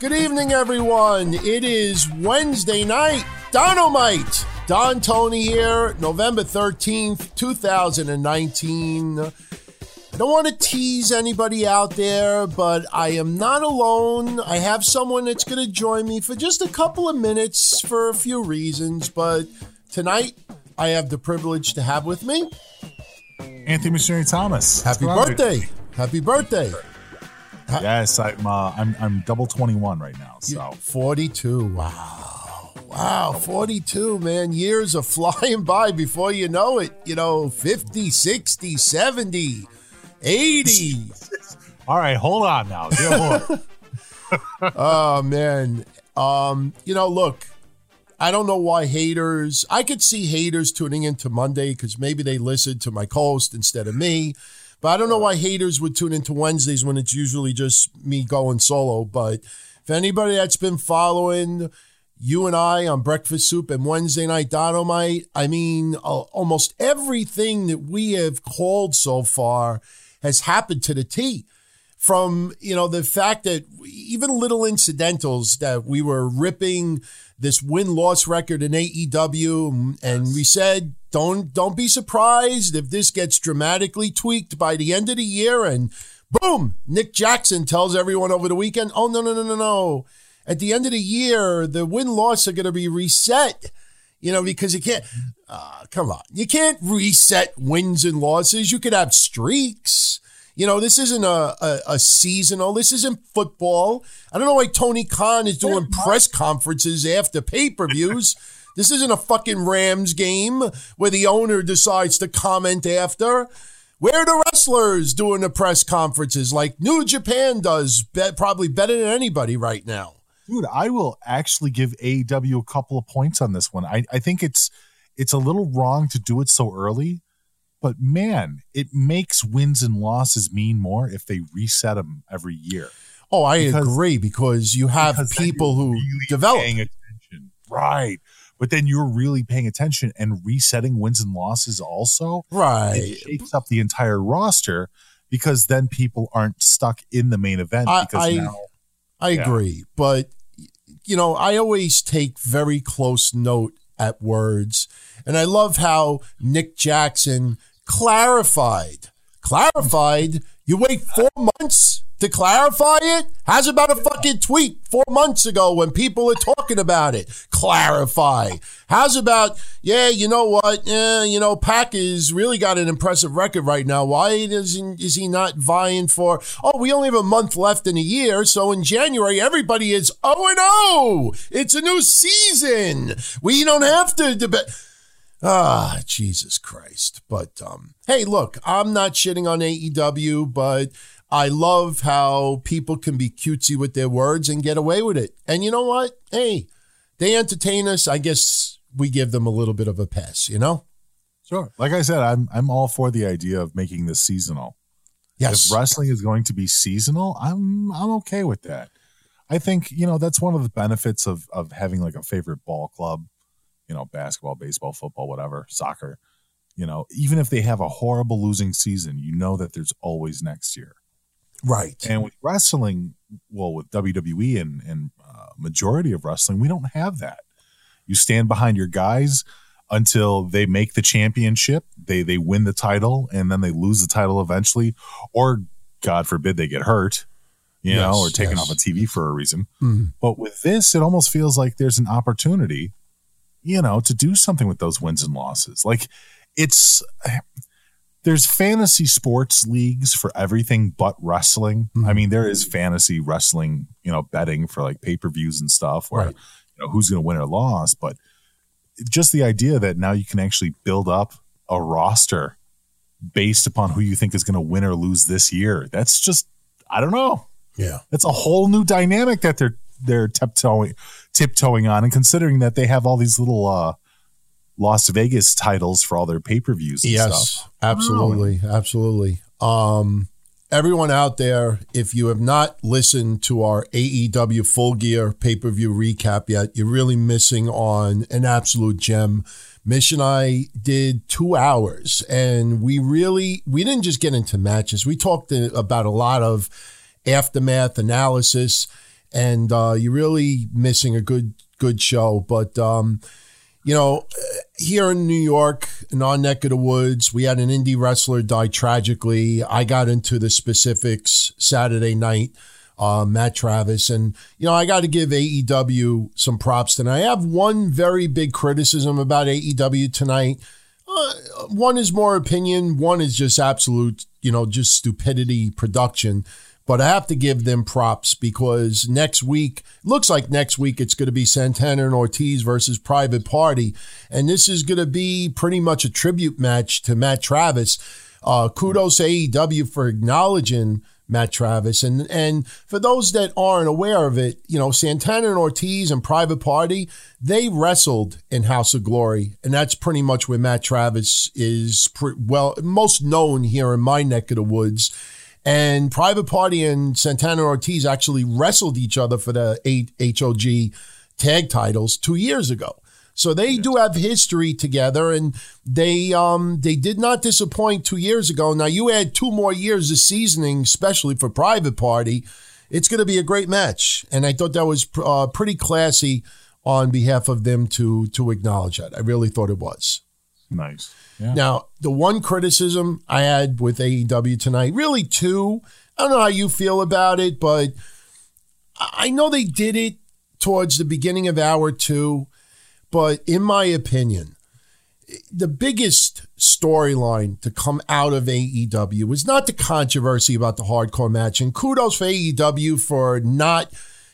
Good evening, everyone. It is Wednesday night. Dynamite. Don Tony here, November 13th, 2019. I don't want to tease anybody out there, but I am not alone. I have someone that's going to join me for just a couple of minutes for a few reasons, but tonight I have the privilege to have with me Anthony Missionary Thomas. Happy birthday. Happy birthday. Yes, I'm double 21 right now. So 42. Wow, 42, man. Years are flying by before you know it. 50, 60, 70, 80. All right, hold on now. Oh, man. Look, I don't know why haters. I could see haters tuning into Monday because maybe they listen to my co-host instead of me. But I don't know why haters would tune into Wednesdays when it's usually just me going solo. But if anybody that's been following you and I on Breakfast Soup and Wednesday Night Dynamite, I mean, almost everything that we have called so far has happened to the T. From, the fact that even little incidentals that we were ripping this win-loss record in AEW, and we said, don't be surprised if this gets dramatically tweaked by the end of the year, and boom, Nick Jackson tells everyone over the weekend, oh, no. At the end of the year, the win-loss are going to be reset, because you can't, come on. You can't reset wins and losses. You could have streaks. This isn't a seasonal. This isn't football. I don't know why Tony Khan is doing press conferences after pay-per-views. This isn't a fucking Rams game where the owner decides to comment after. Where are the wrestlers doing the press conferences like New Japan does, probably better than anybody right now? Dude, I will actually give AEW a couple of points on this one. I think it's a little wrong to do it so early. But, man, it makes wins and losses mean more if they reset them every year. Oh, I agree, because you have people who really develop. Paying attention. Right. But then you're really paying attention and resetting wins and losses also. Right. It shakes up the entire roster because then people aren't stuck in the main event. I agree. But, I always take very close note at words. And I love how Nick Jackson clarified. You wait 4 months to clarify it? How's about a fucking tweet 4 months ago when people are talking about it? Clarify. How's about, you know what? Pac has really got an impressive record right now. Why is he not vying for, we only have a month left in the year, so in January everybody is 0-0. It's a new season. We don't have to debate. Jesus Christ. But, hey, look, I'm not shitting on AEW, but I love how people can be cutesy with their words and get away with it. And you know what? Hey, they entertain us. I guess we give them a little bit of a pass, Sure. Like I said, I'm all for the idea of making this seasonal. Yes. If wrestling is going to be seasonal, I'm okay with that. I think, that's one of the benefits of having like a favorite ball club. Basketball, baseball, football, whatever, soccer, even if they have a horrible losing season, that there's always next year. Right. And with wrestling, with WWE and majority of wrestling, we don't have that. You stand behind your guys until they make the championship, they win the title, and then they lose the title eventually, or God forbid they get hurt, or taken off a TV for a reason. Mm. But with this, it almost feels like there's an opportunity to do something with those wins and losses. Like there's fantasy sports leagues for everything but wrestling. Mm-hmm. I mean, there is fantasy wrestling, betting for like pay-per-views and stuff where, right. Who's going to win or lose. But just the idea that now you can actually build up a roster based upon who you think is going to win or lose this year. That's just, I don't know. Yeah. That's a whole new dynamic that they're tiptoeing on, and considering that they have all these little Las Vegas titles for all their pay-per-views and stuff. Absolutely. Everyone out there, if you have not listened to our AEW Full Gear pay-per-view recap yet, you're really missing on an absolute gem. Mish and I did 2 hours, and we didn't just get into matches. We talked about a lot of aftermath analysis. and you're really missing a good show. But here in New York, in our neck of the woods, we had an indie wrestler die tragically. I got into the specifics Saturday night, Matt Travis. And, I got to give AEW some props tonight. I have one very big criticism about AEW tonight. One is more opinion. One is just absolute, just stupidity production. But I have to give them props because looks like next week it's going to be Santana and Ortiz versus Private Party. And this is going to be pretty much a tribute match to Matt Travis. Kudos to AEW for acknowledging Matt Travis. And for those that aren't aware of it, Santana and Ortiz and Private Party, they wrestled in House of Glory. And that's pretty much where Matt Travis is most known here in my neck of the woods. And Private Party and Santana and Ortiz actually wrestled each other for the HOG tag titles 2 years ago. So they do have history together, and they did not disappoint 2 years ago. Now, you add 2 more years of seasoning, especially for Private Party, it's going to be a great match. And I thought that was pretty classy on behalf of them to acknowledge that. I really thought it was. Nice. Yeah. Now, the one criticism I had with AEW tonight, really 2, I don't know how you feel about it, but I know they did it towards the beginning of hour 2, but in my opinion, the biggest storyline to come out of AEW was not the controversy about the hardcore match, and kudos for AEW for not,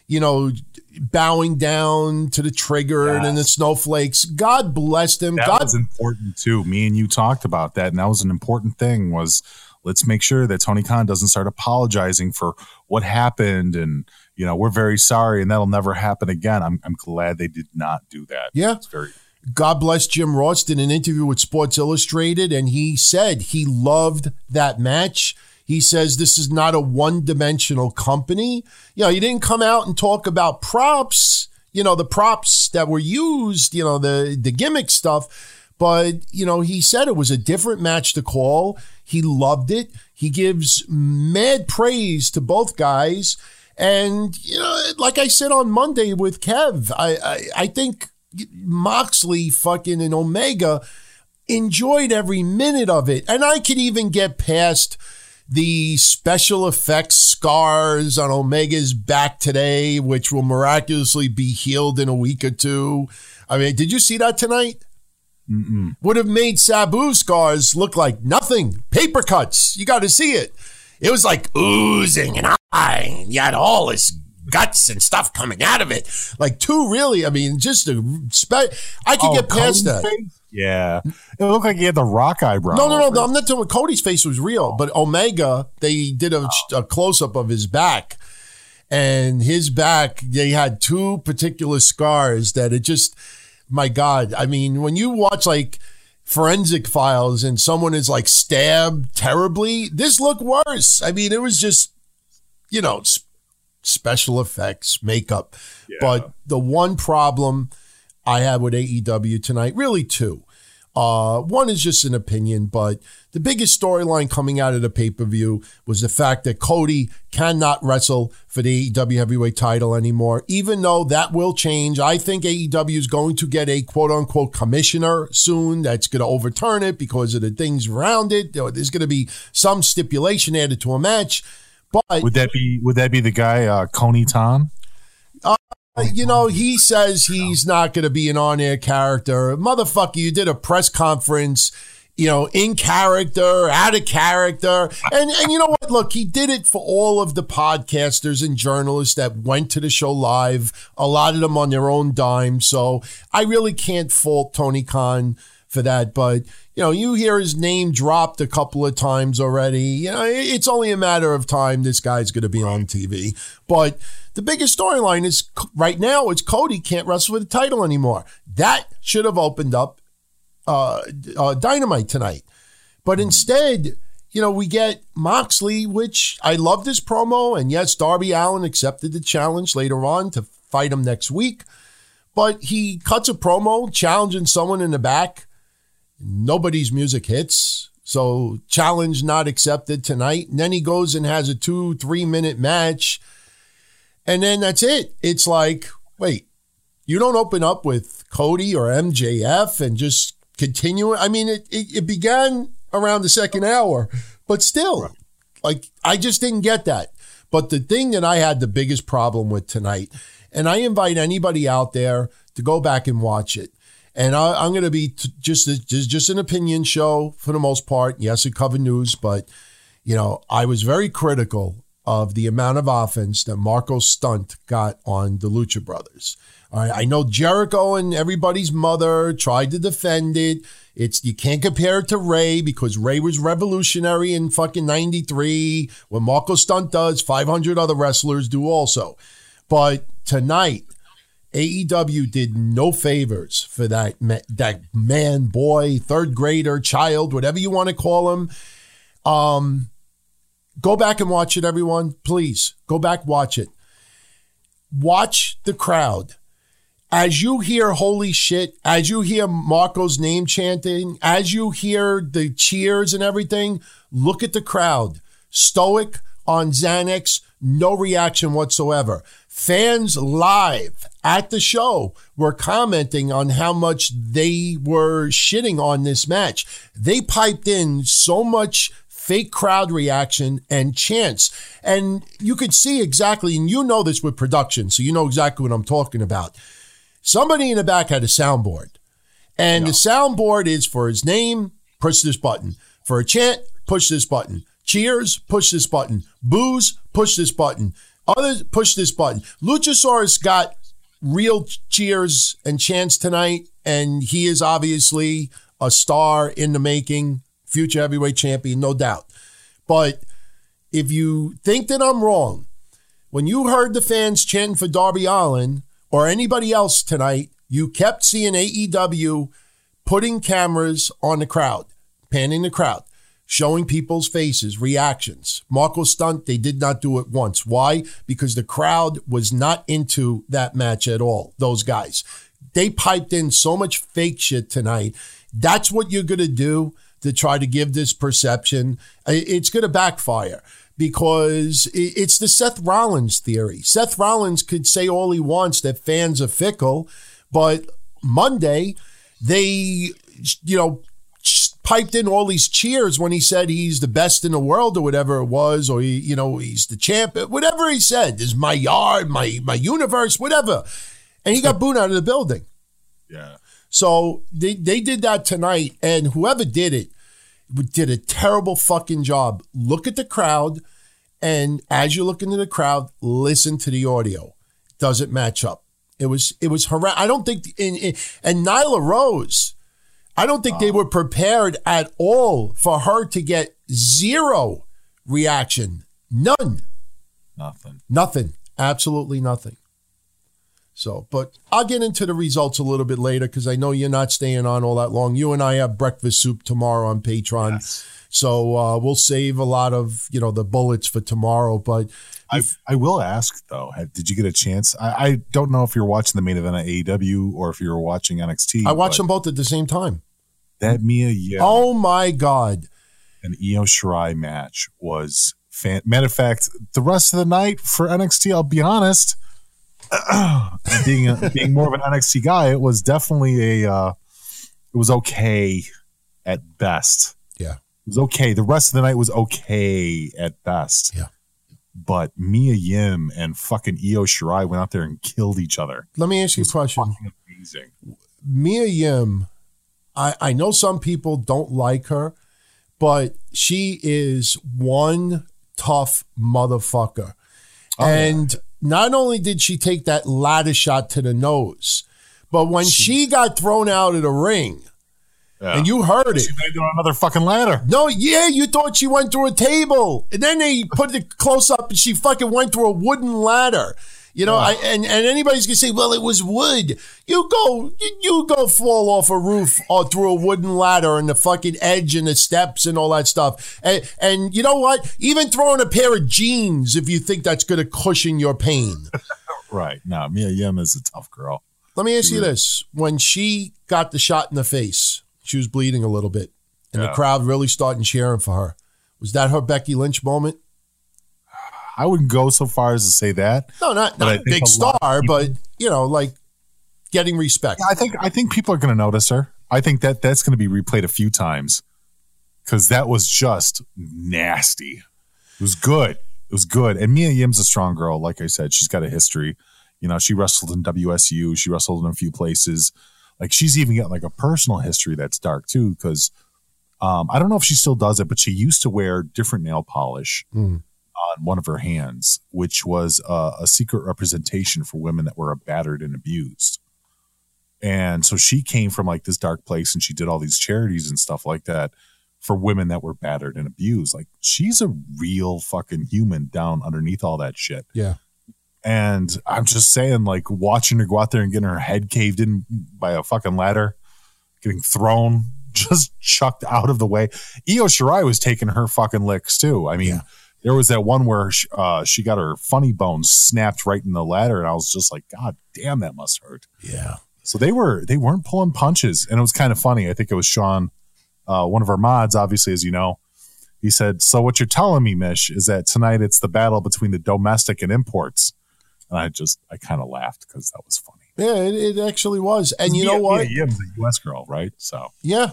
bowing down to the triggered and the snowflakes. God bless them. That was important too. Me and you talked about that, and that was an important thing. Was let's make sure that Tony Khan doesn't start apologizing for what happened, and we're very sorry, and that'll never happen again. I'm glad they did not do that. Yeah, God bless Jim Ross did an interview with Sports Illustrated, and he said he loved that match. He says this is not a one-dimensional company. He didn't come out and talk about props, the props that were used, the gimmick stuff. But, he said it was a different match to call. He loved it. He gives mad praise to both guys. And, like I said on Monday with Kev, I think Moxley fucking and Omega enjoyed every minute of it. And I could even get past the special effects scars on Omega's back today, which will miraculously be healed in a week or 2. I mean, did you see that tonight? Mm-mm. Would have made Sabu's scars look like nothing. Paper cuts. You got to see it. It was like oozing and you had all this guts and stuff coming out of it. Like 2 really, I mean, just I could get past that. Yeah. It looked like he had the rock eyebrow. No. I'm not talking. Cody's face was real, but Omega, they did a close-up of his back. And his back, they had 2 particular scars that it just, my God. I mean, when you watch like Forensic Files and someone is like stabbed terribly, this looked worse. I mean, it was just, special effects, makeup. Yeah. But the one problem I had with AEW tonight, really 2. One is just an opinion, but the biggest storyline coming out of the pay-per-view was the fact that Cody cannot wrestle for the AEW heavyweight title anymore, even though that will change. I think AEW is going to get a quote-unquote commissioner soon that's going to overturn it because of the things around it. There's going to be some stipulation added to a match. But would that be the guy, Coney Tan? He says he's not going to be an on-air character. Motherfucker, you did a press conference, in character, out of character. And you know what? Look, he did it for all of the podcasters and journalists that went to the show live, a lot of them on their own dime. So I really can't fault Tony Khan for that. But, you hear his name dropped a couple of times already. It's only a matter of time this guy's going to be on TV. But the biggest storyline is right now it's Cody can't wrestle for the title anymore. That should have opened up Dynamite tonight. But instead, we get Moxley, which I loved his promo. And yes, Darby Allin accepted the challenge later on to fight him next week. But he cuts a promo challenging someone in the back. Nobody's music hits. So challenge not accepted tonight. And then he goes and has a 2-3 minute match. And then that's it. It's like, wait, you don't open up with Cody or MJF and just continue. I mean, it began around the second hour, but still, like, I just didn't get that. But the thing that I had the biggest problem with tonight, and I invite anybody out there to go back and watch it. And I'm going to be just an opinion show for the most part. Yes, it covered news, but, you know, I was very critical of the amount of offense that Marco Stunt got on the Lucha Brothers. All right, I know Jericho and everybody's mother tried to defend it. You can't compare it to Ray because Ray was revolutionary in fucking 93. When Marco Stunt does, 500 other wrestlers do also. But tonight, AEW did no favors for that man, boy, third grader, child, whatever you want to call him. Go back and watch it, everyone. Please, go back, watch it. Watch the crowd. As you hear holy shit, as you hear Marco's name chanting, as you hear the cheers and everything, look at the crowd. Stoic on Xanax, no reaction whatsoever. Fans live at the show were commenting on how much they were shitting on this match. They piped in so much fake crowd reaction and chants. And you could see exactly, and you know this with production, so you know exactly what I'm talking about. Somebody in the back had a soundboard. And the soundboard is for his name, push this button. For a chant, push this button. Cheers, push this button. Boos, push this button. Others, push this button. Luchasaurus got real cheers and chants tonight, and he is obviously a star in the making, future heavyweight champion, no doubt. But if you think that I'm wrong, when you heard the fans chanting for Darby Allin or anybody else tonight, you kept seeing AEW putting cameras on the crowd, panning the crowd, showing people's faces, reactions. Marco Stunt, they did not do it once. Why? Because the crowd was not into that match at all, those guys. They piped in so much fake shit tonight. That's what you're going to do to try to give this perception. It's going to backfire because it's the Seth Rollins theory. Seth Rollins could say all he wants that fans are fickle, but Monday they, piped in all these cheers when he said he's the best in the world or whatever it was, or he's the champ, whatever he said, this is my yard, my universe, whatever. And he got booed out of the building. Yeah. So they did that tonight, and whoever did it did a terrible fucking job. Look at the crowd, and as you look into the crowd, listen to the audio. Doesn't match up. It was horrendous. I don't think, and Nyla Rose, I don't think they were prepared at all for her to get zero reaction. None. Nothing. Absolutely nothing. So, but I'll get into the results a little bit later because I know you're not staying on all that long. You and I have breakfast soup tomorrow on Patreon. Yes. So we'll save a lot of, the bullets for tomorrow. But I will ask, though, did you get a chance? I don't know if you're watching the main event at AEW or if you're watching NXT. I watched them both at the same time. That Mia Yim. Oh, my God. An Io Shirai match was matter of fact, the rest of the night for NXT, I'll be honest, being more of an NXT guy, it was definitely it was okay at best. Yeah. It was okay. The rest of the night was okay at best. Yeah. But Mia Yim and fucking Io Shirai went out there and killed each other. Let me ask you a question. Amazing. Mia Yim, I know some people don't like her, but she is one tough motherfucker. Oh, and not only did she take that ladder shot to the nose, but when she got thrown out of the ring, and you heard it. She landed on another fucking ladder. No, yeah, you thought she went through a table. And then they put it close up and she fucking went through a wooden ladder. And anybody's going to say, well, it was wood. You go fall off a roof or through a wooden ladder and the fucking edge and the steps and all that stuff. And you know what? Even throwing a pair of jeans, if you think that's going to cushion your pain. Right. No, Mia Yim is a tough girl. Let me ask you this. When she got the shot in the face, she was bleeding a little bit, and the crowd really started cheering for her. Was that her Becky Lynch moment? I wouldn't go so far as to say that. No, not a big star, but like getting respect. Yeah, I think people are going to notice her. I think that's going to be replayed a few times because that was just nasty. It was good. It was good. And Mia Yim's a strong girl. Like I said, she's got a history. She wrestled in WSU. She wrestled in a few places. Like she's even got like a personal history that's dark too. Because I don't know if she still does it, but she used to wear different nail polish on one of her hands, which was a secret representation for women that were battered and abused. And so she came from like this dark place and she did all these charities and stuff like that for women that were battered and abused. Like she's a real fucking human down underneath all that shit. Yeah. And I'm just saying, like, watching her go out there and getting her head caved in by a fucking ladder, getting thrown, just chucked out of the way. Io Shirai was taking her fucking licks too. I mean, there was that one where she got her funny bone snapped right in the ladder, and I was just like, God damn, that must hurt. Yeah. So they weren't pulling punches, and it was kind of funny. I think it was Sean, one of our mods, obviously, as you know. He said, "So what you're telling me, Mish, is that tonight it's the battle between the domestic and imports." And I kind of laughed because that was funny. Yeah, it actually was. And you know what? Yeah, Yim's a U.S. girl, right? So yeah,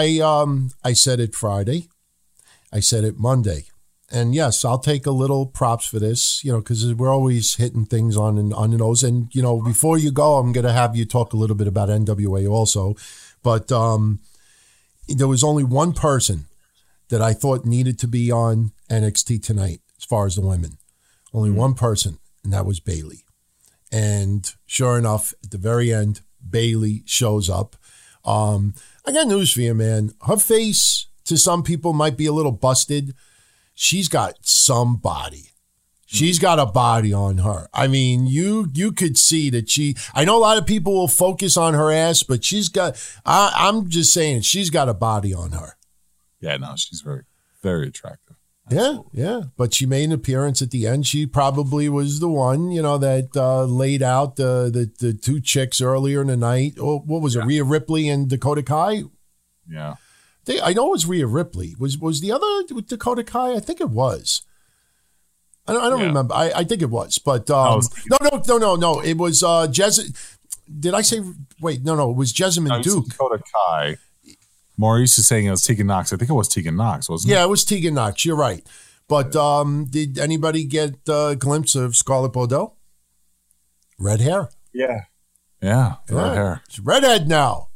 I said it Friday. I said it Monday. And yes, I'll take a little props for this, because we're always hitting things on the nose. And, before you go, I'm going to have you talk a little bit about NWA also. But there was only one person that I thought needed to be on NXT tonight as far as the women. Only one person. And that was Bayley. And sure enough, at the very end, Bayley shows up. I got news for you, man. Her face, to some people, might be a little busted. She's got some body. She's got a body on her. I mean, you could see that I know a lot of people will focus on her ass, but I'm just saying, she's got a body on her. Yeah, no, she's very, very attractive. Absolutely. Yeah. But she made an appearance at the end. She probably was the one, that laid out the two chicks earlier in the night. Oh, what was it? Rhea Ripley and Dakota Kai? Yeah. I know it was Rhea Ripley. Was the other with Dakota Kai? I think it was. I don't remember. I think it was. But no. It was Did I say? Wait, no. It was Jessamine Duke. Dakota Kai. Maurice is saying it was Tegan Knox. I think it was Tegan Knox, wasn't it? Yeah, it was Tegan Knox. You're right. But did anybody get a glimpse of Scarlett Bordeaux? Red hair. Yeah, red hair. She's redhead now.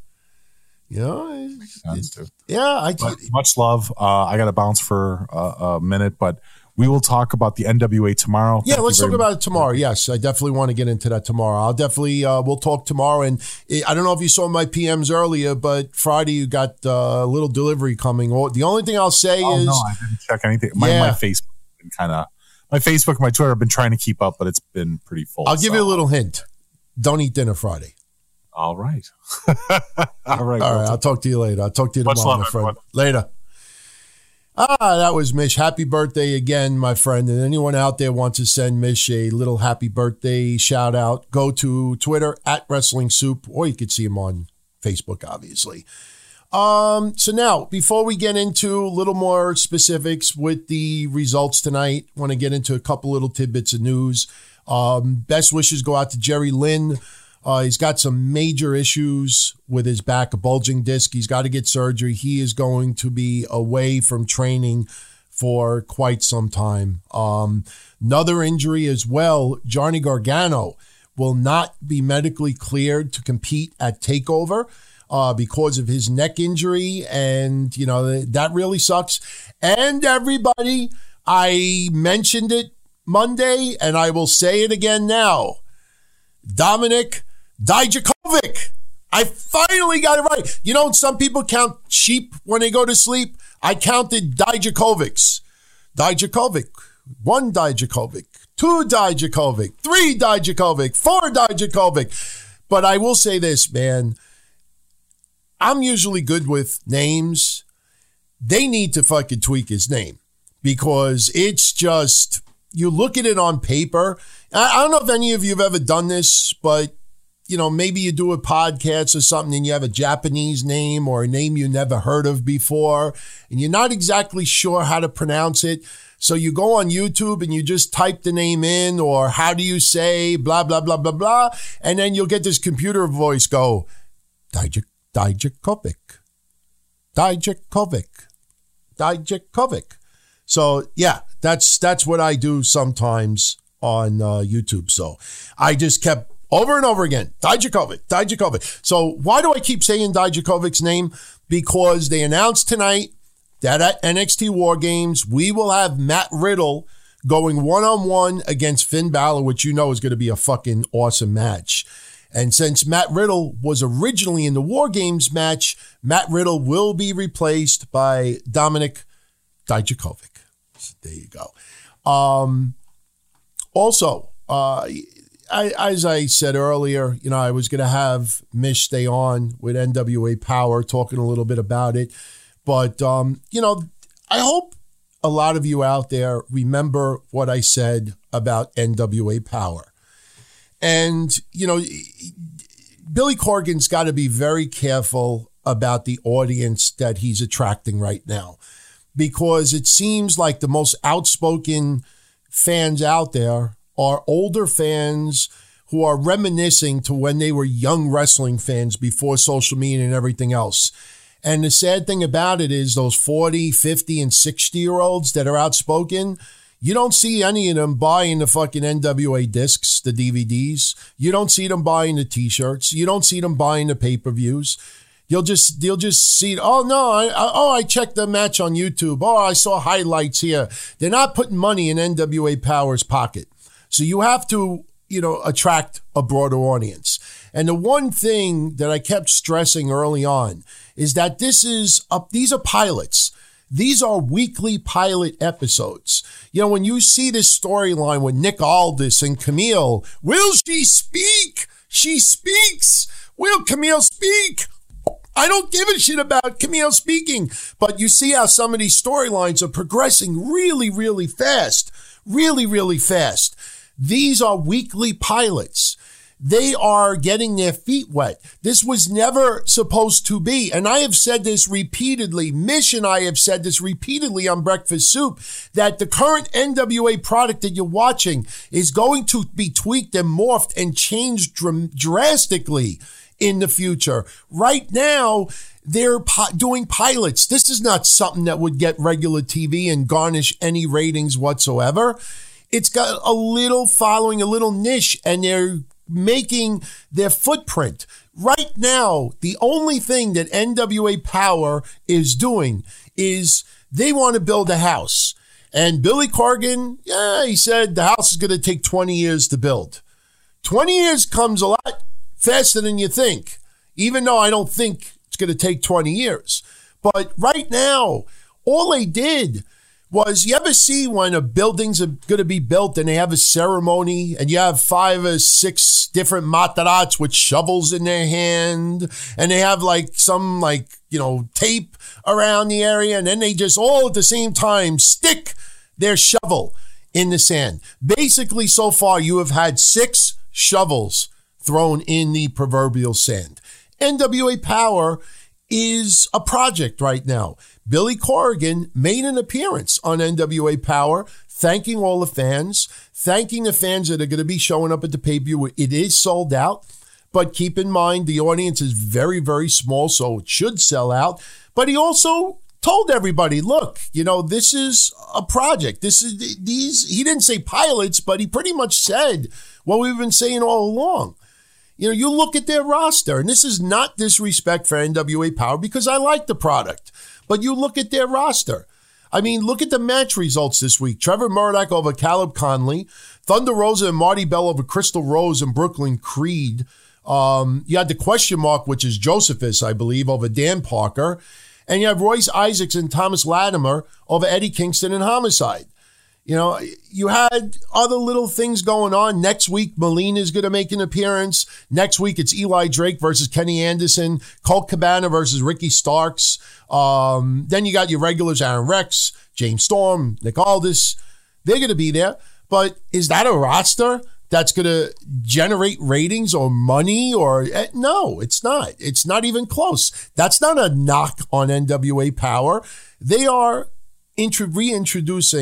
Much love. I got to bounce for a minute, but we will talk about the NWA tomorrow. Yeah, let's talk about it tomorrow. Yes, I definitely want to get into that tomorrow. I'll definitely, we'll talk tomorrow. And I don't know if you saw my PMs earlier, but Friday you got a little delivery coming. The only thing I'll say is... no, I didn't check anything. My Facebook been my Facebook and my Twitter have been trying to keep up, but it's been pretty full. I'll give you a little hint. Don't eat dinner Friday. All right. All right. I'll talk to you later. I'll talk to you tomorrow, my friend. Later. That was Mish. Happy birthday again, my friend. And anyone out there wants to send Mish a little happy birthday shout out, go to Twitter at Wrestling Soup, or you could see him on Facebook, obviously. So now, before we get into a little more specifics with the results tonight, I want to get into a couple little tidbits of news. Best wishes go out to Jerry Lynn. He's got some major issues with his back, a bulging disc. He's got to get surgery. He is going to be away from training for quite some time. Another injury as well, Johnny Gargano will not be medically cleared to compete at TakeOver because of his neck injury. And, that really sucks. And everybody, I mentioned it Monday, and I will say it again now. Dominik Dijakovic. I finally got it right. Some people count sheep when they go to sleep. I counted Dijakovics. Dijakovic. 1 Dijakovic. 2 Dijakovic. 3 Dijakovic. 4 Dijakovic. But I will say this, man. I'm usually good with names. They need to fucking tweak his name because it's just, you look at it on paper. I don't know if any of you have ever done this, but maybe you do a podcast or something and you have a Japanese name or a name you never heard of before and you're not exactly sure how to pronounce it. So you go on YouTube and you just type the name in, or how do you say blah, blah, blah, blah, blah. And then you'll get this computer voice go, Dijakovic. So yeah, that's what I do sometimes on YouTube. So I just kept over and over again, Dijakovic. So why do I keep saying Dijakovic's name? Because they announced tonight that at NXT War Games, we will have Matt Riddle going one-on-one against Finn Balor, which you know is going to be a fucking awesome match. And since Matt Riddle was originally in the War Games match, Matt Riddle will be replaced by Dominik Dijakovic. So there you go. Also, as I said earlier, I was going to have Mish stay on with NWA Power, talking a little bit about it. But, I hope a lot of you out there remember what I said about NWA Power. And, Billy Corgan's got to be very careful about the audience that he's attracting right now, because it seems like the most outspoken fans out there are older fans who are reminiscing to when they were young wrestling fans before social media and everything else. And the sad thing about it is those 40, 50, and 60-year-olds that are outspoken, you don't see any of them buying the fucking NWA discs, the DVDs. You don't see them buying the T-shirts. You don't see them buying the pay-per-views. You'll just see, I checked the match on YouTube. Oh, I saw highlights here. They're not putting money in NWA Power's pocket. So you have to, attract a broader audience. And the one thing that I kept stressing early on is that these are pilots. These are weekly pilot episodes. When you see this storyline with Nick Aldis and Camille, will she speak? She speaks. Will Camille speak? I don't give a shit about Camille speaking. But you see how some of these storylines are progressing really, really fast. Really, really fast. These are weekly pilots. They are getting their feet wet. This was never supposed to be. And I have said this repeatedly. Mish and I have said this repeatedly on Breakfast Soup, that the current NWA product that you're watching is going to be tweaked and morphed and changed drastically in the future. Right now, they're doing pilots. This is not something that would get regular TV and garnish any ratings whatsoever. It's got a little following, a little niche, and they're making their footprint. Right now, the only thing that NWA Power is doing is they want to build a house. And Billy Corgan, he said the house is going to take 20 years to build. 20 years comes a lot faster than you think, even though I don't think it's going to take 20 years. But right now, all they did was, you ever see when a building's going to be built and they have a ceremony and you have 5 or 6 different matarats with shovels in their hand, and they have some tape around the area, and then they just all at the same time stick their shovel in the sand. Basically, so far, you have had 6 shovels thrown in the proverbial sand. NWA Power is a project right now. Billy Corgan made an appearance on NWA Power, thanking all the fans, thanking the fans that are going to be showing up at the pay-per-view. It is sold out, but keep in mind the audience is very, very small, so it should sell out. But he also told everybody, look, this is a project. He didn't say pilots, but he pretty much said what we've been saying all along. You look at their roster, and this is not disrespect for NWA Power, because I like the product. But you look at their roster. I mean, look at the match results this week. Trevor Murdoch over Caleb Conley. Thunder Rosa and Marty Bell over Crystal Rose and Brooklyn Creed. You had the question mark, which is Josephus, I believe, over Dan Parker. And you have Royce Isaacs and Thomas Latimer over Eddie Kingston and Homicide. You had other little things going on. Next week, Melina is going to make an appearance. Next week, it's Eli Drake versus Kenny Anderson. Colt Cabana versus Ricky Starks. Then you got your regulars, Aaron Rex, James Storm, Nick Aldis. They're going to be there. But is that a roster that's going to generate ratings or money? Or no, it's not. It's not even close. That's not a knock on NWA Power. They are reintroducing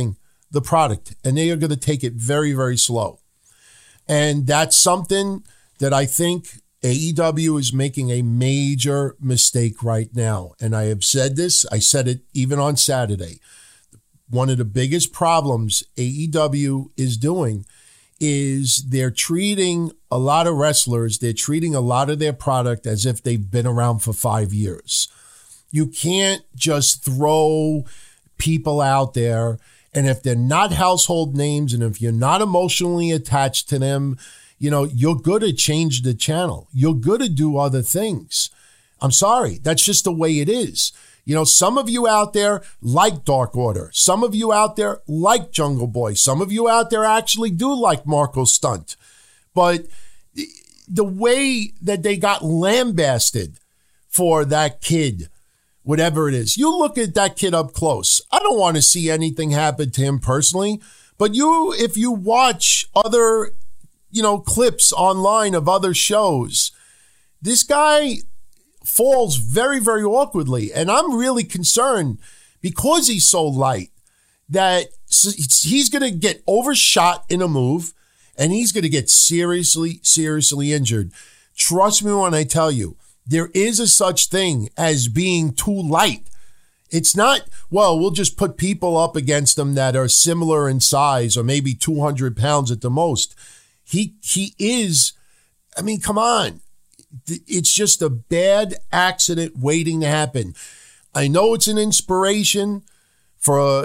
the product, and they are going to take it very, very slow. And that's something that I think AEW is making a major mistake right now. And I have said this, I said it even on Saturday. One of the biggest problems AEW is doing is they're treating a lot of wrestlers, they're treating a lot of their product as if they've been around for 5 years. You can't just throw people out there, and if they're not household names and if you're not emotionally attached to them, you're good to change the channel. You're good to do other things. I'm sorry. That's just the way it is. Some of you out there like Dark Order. Some of you out there like Jungle Boy. Some of you out there actually do like Marco Stunt. But the way that they got lambasted for that kid, whatever it is, you look at that kid up close. I don't want to see anything happen to him personally. But if you watch other clips online of other shows, this guy falls very, very awkwardly. And I'm really concerned because he's so light that he's going to get overshot in a move and he's going to get seriously, seriously injured. Trust me when I tell you, there is a such thing as being too light. It's not, we'll just put people up against him that are similar in size or maybe 200 pounds at the most. He is, come on. It's just a bad accident waiting to happen. I know it's an inspiration for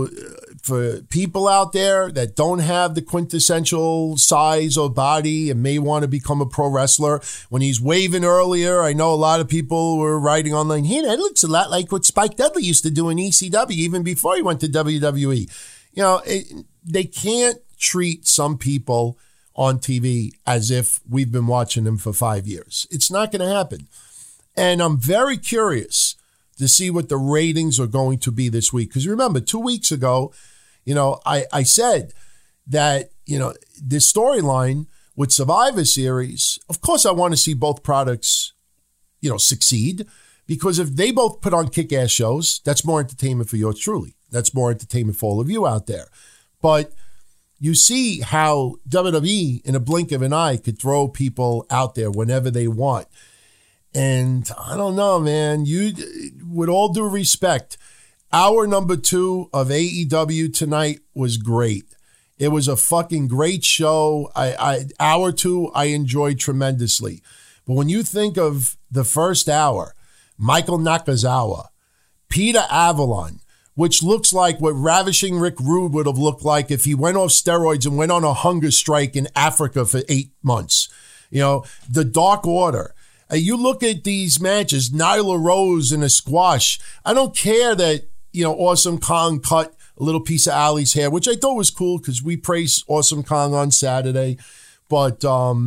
people out there that don't have the quintessential size or body and may want to become a pro wrestler. When he's waving earlier, I know a lot of people were writing online, hey, that looks a lot like what Spike Dudley used to do in ECW even before he went to WWE. They can't treat some people on TV as if we've been watching them for 5 years. It's not going to happen. And I'm very curious to see what the ratings are going to be this week. Because remember, 2 weeks ago, I said that, this storyline with Survivor Series, of course I want to see both products, succeed. Because if they both put on kick-ass shows, that's more entertainment for yours truly. That's more entertainment for all of you out there. But you see how WWE, in a blink of an eye, could throw people out there whenever they want. And I don't know, man. With all due respect, hour number 2 of AEW tonight was great. It was a fucking great show. Hour 2, I enjoyed tremendously. But when you think of the first hour, Michael Nakazawa, Peter Avalon, which looks like what Ravishing Rick Rude would have looked like if he went off steroids and went on a hunger strike in Africa for 8 months. The Dark Order. You look at these matches, Nyla Rose in a squash. I don't care that, Awesome Kong cut a little piece of Ali's hair, which I thought was cool because we praised Awesome Kong on Saturday. But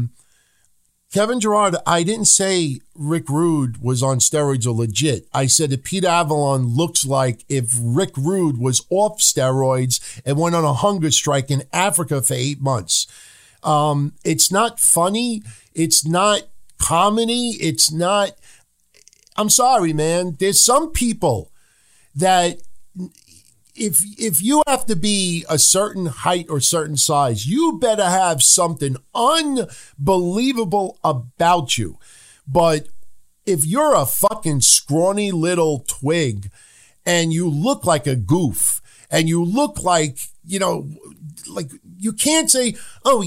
Kevin Gerard, I didn't say Rick Rude was on steroids or legit. I said that Peter Avalon looks like if Rick Rude was off steroids and went on a hunger strike in Africa for 8 months. It's not funny. It's not comedy. It's not, I'm sorry, man. There's some people that if you have to be a certain height or certain size, you better have something unbelievable about you. But if you're a fucking scrawny little twig and you look like a goof and you look like, like you can't say,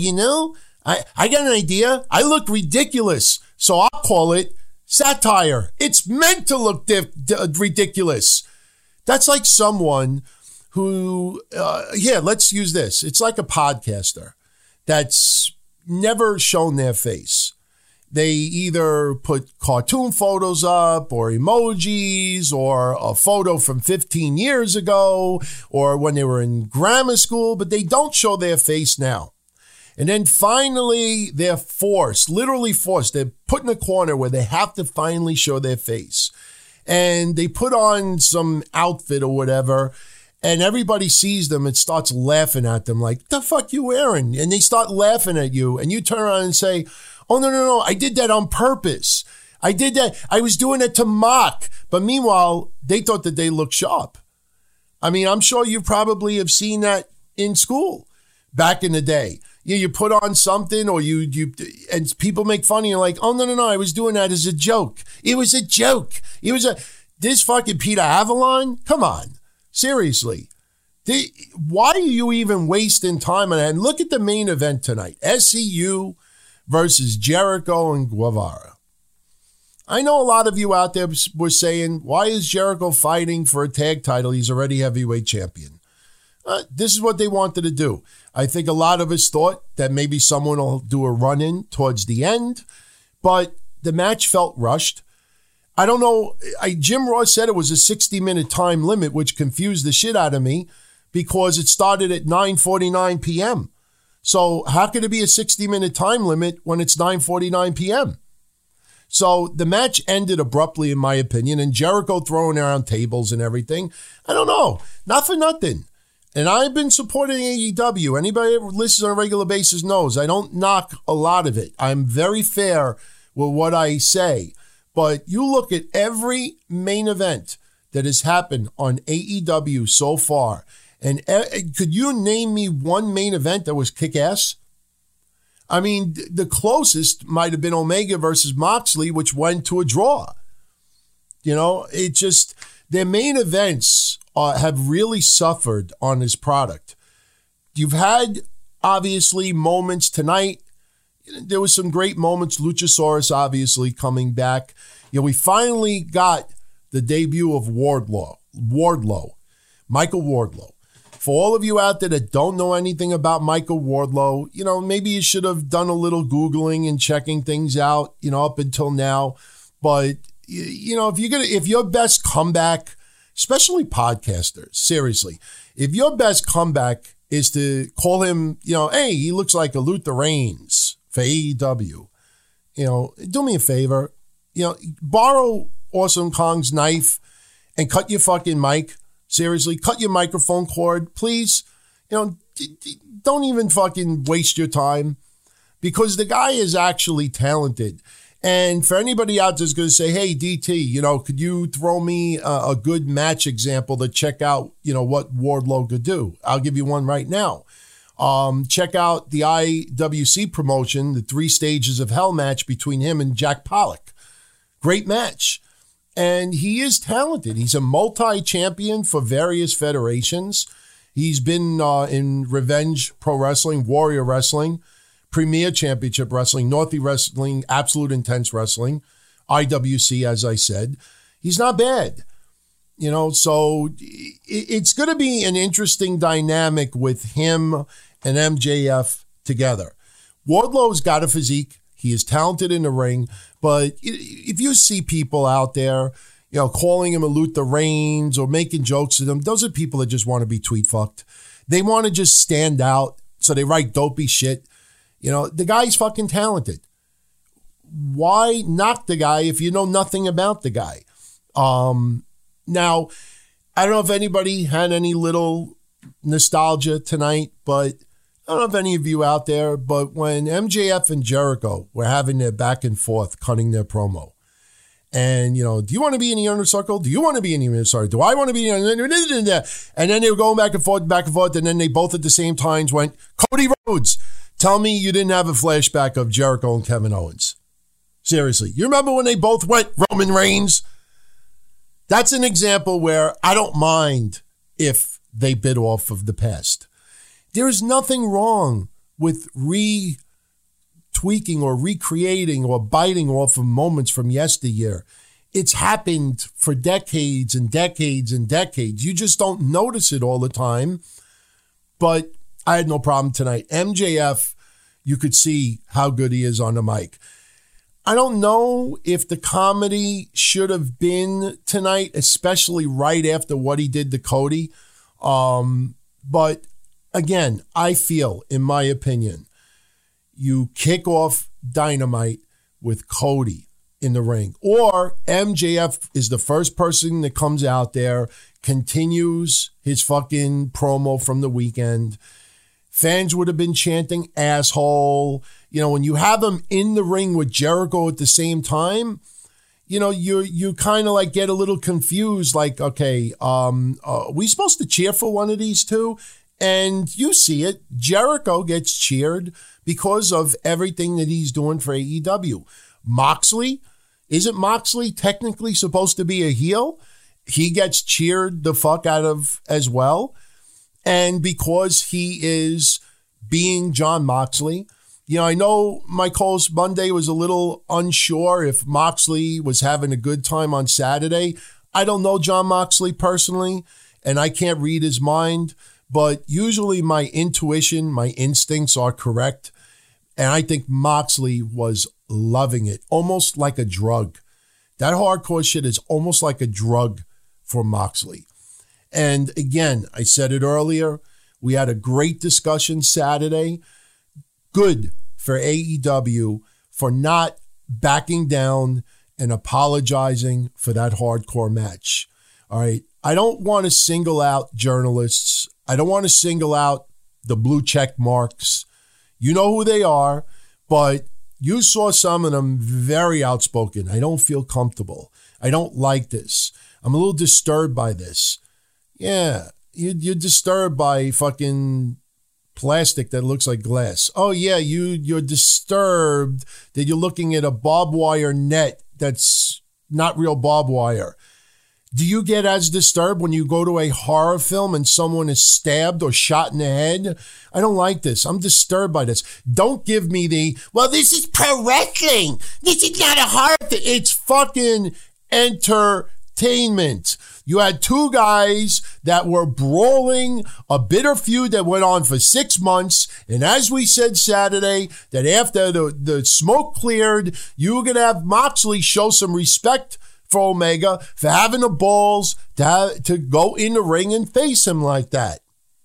I got an idea. I look ridiculous. So I'll call it satire. It's meant to look ridiculous. That's like someone who, let's use this. It's like a podcaster that's never shown their face. They either put cartoon photos up or emojis or a photo from 15 years ago or when they were in grammar school, but they don't show their face now. And then finally, they're literally forced. They're put in a corner where they have to finally show their face. And they put on some outfit or whatever, and everybody sees them and starts laughing at them like, the fuck you wearing? And they start laughing at you, and you turn around and say, oh, no, I did that on purpose. I did that. I was doing it to mock. But meanwhile, they thought that they looked sharp. I mean, I'm sure you probably have seen that in school back in the day. You put on something or and people make fun of you like, oh, no, I was doing that as a joke. It was a joke. This fucking Peter Avalon? Come on. Seriously. Why are you even wasting time on that? And look at the main event tonight. SCU versus Jericho and Guevara. I know a lot of you out there were saying, why is Jericho fighting for a tag title? He's already heavyweight champion. This is what they wanted to do. I think a lot of us thought that maybe someone will do a run-in towards the end, but the match felt rushed. I don't know. Jim Ross said it was a 60-minute time limit, which confused the shit out of me because it started at 9:49 p.m. So how could it be a 60-minute time limit when it's 9:49 p.m.? So the match ended abruptly, in my opinion, and Jericho throwing around tables and everything. I don't know. Not for nothing. And I've been supporting AEW. Anybody who listens on a regular basis knows I don't knock a lot of it. I'm very fair with what I say. But you look at every main event that has happened on AEW so far, and could you name me one main event that was kick-ass? I mean, the closest might have been Omega versus Moxley, which went to a draw. It just, their main events have really suffered on this product. You've had, obviously, moments tonight. There was some great moments. Luchasaurus, obviously, coming back. We finally got the debut of Michael Wardlow. For all of you out there that don't know anything about Michael Wardlow, maybe you should have done a little Googling and checking things out, up until now. But, if your best comeback, especially podcasters, seriously, if your best comeback is to call him, hey, he looks like a Luther Reigns for AEW, do me a favor, borrow Awesome Kong's knife and cut your fucking mic. Seriously, cut your microphone cord, please. Don't even fucking waste your time because the guy is actually talented. And for anybody out there who's going to say, hey, DT, could you throw me a good match example to check out, what Wardlow could do? I'll give you one right now. Check out the IWC promotion, the 3 Stages of Hell match between him and Jack Pollock. Great match. And he is talented. He's a multi-champion for various federations. He's been in Revenge Pro Wrestling, Warrior Wrestling, Premier Championship Wrestling, Northie Wrestling, Absolute Intense Wrestling, IWC, as I said. He's not bad. So it's going to be an interesting dynamic with him and MJF together. Wardlow's got a physique. He is talented in the ring. But if you see people out there, calling him a Luther Reigns or making jokes to them, those are people that just want to be tweet fucked. They want to just stand out, so they write dopey shit. The guy's fucking talented. Why knock the guy if you know nothing about the guy? Now, I don't know if anybody had any little nostalgia tonight, but I don't know if any of you out there, but when MJF and Jericho were having their back and forth, cutting their promo, and, do you want to be in the inner circle? Do you want to be in the inner circle? Do I want to be in the... And then they were going back and forth, and then they both at the same times went, Cody Rhodes, tell me you didn't have a flashback of Jericho and Kevin Owens. Seriously. You remember when they both went Roman Reigns? That's an example where I don't mind if they bit off of the past. There is nothing wrong with retweaking or recreating or biting off of moments from yesteryear. It's happened for decades and decades and decades. You just don't notice it all the time. But I had no problem tonight. MJF, you could see how good he is on the mic. I don't know if the comedy should have been tonight, especially right after what he did to Cody. But again, I feel, in my opinion, you kick off Dynamite with Cody in the ring. Or MJF is the first person that comes out there, continues his fucking promo from the weekend. Fans would have been chanting asshole. When you have him in the ring with Jericho at the same time, you kind of like get a little confused. Like, okay, are we supposed to cheer for one of these two? And you see it. Jericho gets cheered because of everything that he's doing for AEW. Moxley, isn't Moxley technically supposed to be a heel? He gets cheered the fuck out of as well. And because he is being Jon Moxley, I know my co-host Monday was a little unsure if Moxley was having a good time on Saturday. I don't know Jon Moxley personally, and I can't read his mind, but usually my intuition, my instincts are correct. And I think Moxley was loving it, almost like a drug. That hardcore shit is almost like a drug for Moxley. And again, I said it earlier, we had a great discussion Saturday. Good for AEW for not backing down and apologizing for that hardcore match. All right. I don't want to single out journalists. I don't want to single out the blue check marks. You know who they are, but you saw some of them very outspoken. I don't feel comfortable. I don't like this. I'm a little disturbed by this. Yeah, you're disturbed by fucking plastic that looks like glass. Oh yeah, you're disturbed that you're looking at a barbed wire net that's not real barbed wire. Do you get as disturbed when you go to a horror film and someone is stabbed or shot in the head? I don't like this. I'm disturbed by this. Don't give me this is pro wrestling. This is not a horror film. It's fucking entertainment. You had two guys that were brawling, a bitter feud that went on for 6 months. And as we said Saturday, that after the smoke cleared, you were going to have Moxley show some respect for Omega for having the balls to go in the ring and face him like that.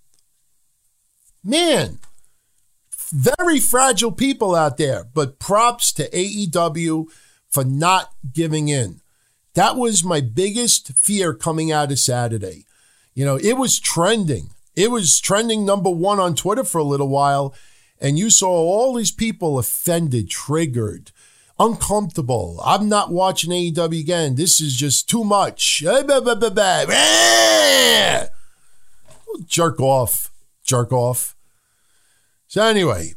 Man, very fragile people out there, but props to AEW for not giving in. That was my biggest fear coming out of Saturday. It was trending. It was trending number one on Twitter for a little while, and you saw all these people offended, triggered, uncomfortable. I'm not watching AEW again. This is just too much. Jerk off. So anyway,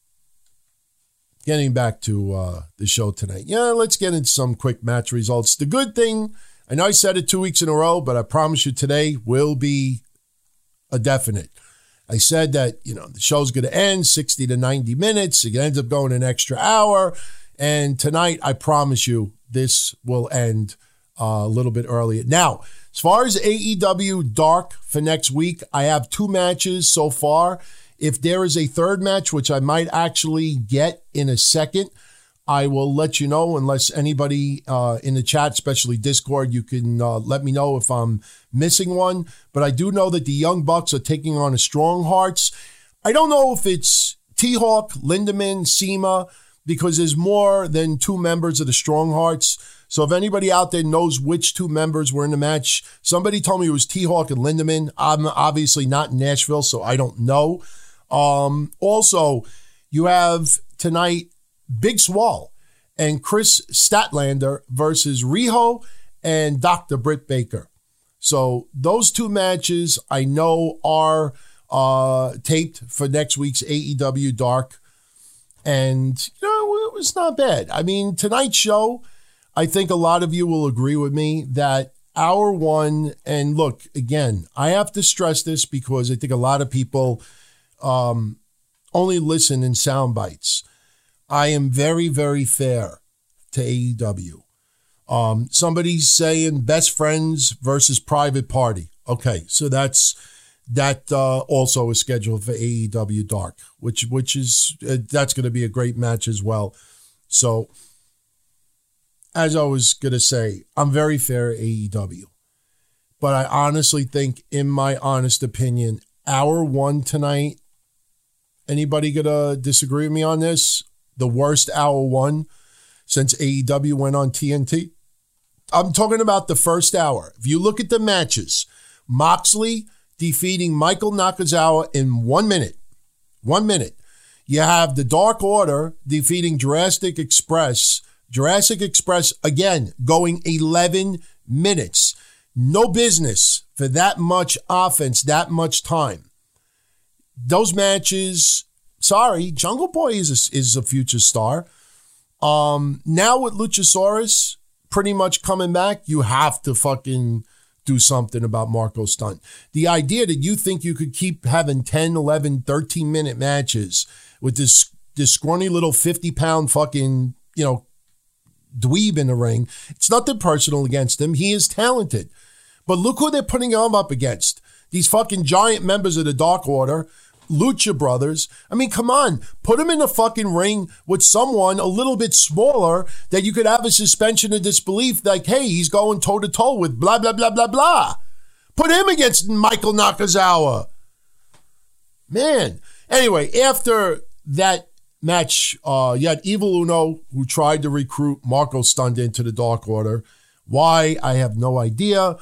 getting back to the show tonight. Let's get into some quick match results. The good thing, I know I said it 2 weeks in a row, but I promise you today will be a definite. I said that, the show's going to end 60 to 90 minutes. It ends up going an extra hour. And tonight, I promise you, this will end a little bit earlier. Now, as far as AEW Dark for next week, I have 2 matches so far. If there is a third match, which I might actually get in a second, I will let you know, unless anybody in the chat, especially Discord, you can let me know if I'm missing one. But I do know that the Young Bucks are taking on the Strong Hearts. I don't know if it's T-Hawk, Lindemann, Cima, because there's more than 2 members of the Strong Hearts. So if anybody out there knows which 2 members were in the match, somebody told me it was T-Hawk and Lindemann. I'm obviously not in Nashville, so I don't know. Also, you have tonight Big Swole and Chris Statlander versus Riho and Dr. Britt Baker. So those 2 matches I know are taped for next week's AEW Dark. And, it was not bad. I mean, tonight's show, I think a lot of you will agree with me that hour one, and look, again, I have to stress this because I think a lot of people only listen in sound bites. I am very, very fair to AEW. Somebody's saying best friends versus private party. Okay, so that also is scheduled for AEW Dark, which is that's going to be a great match as well. So, as I was going to say, I'm very fair at AEW, but I honestly think, in my honest opinion, hour one tonight. Anybody gonna disagree with me on this? The worst hour one since AEW went on TNT. I'm talking about the first hour. If you look at the matches, Moxley defeating Michael Nakazawa in 1 minute. 1 minute. You have the Dark Order defeating Jurassic Express. Jurassic Express, again, going 11 minutes. No business for that much offense, that much time. those matches, sorry, Jungle Boy is a future star. Now with Luchasaurus pretty much coming back, you have to fucking do something about Marco Stunt. The idea that you think you could keep having 10, 11, 13-minute matches with this scrawny little 50-pound fucking, dweeb in the ring, it's nothing personal against him. He is talented. But look who they're putting him up against. These fucking giant members of the Dark Order, Lucha Brothers. I mean, come on. Put him in the fucking ring with someone a little bit smaller that you could have a suspension of disbelief like, hey, he's going toe-to-toe with blah, blah, blah, blah, blah. Put him against Michael Nakazawa. Man. Anyway, after that match, you had Evil Uno, who tried to recruit Marco Stunt into the Dark Order. Why? I have no idea.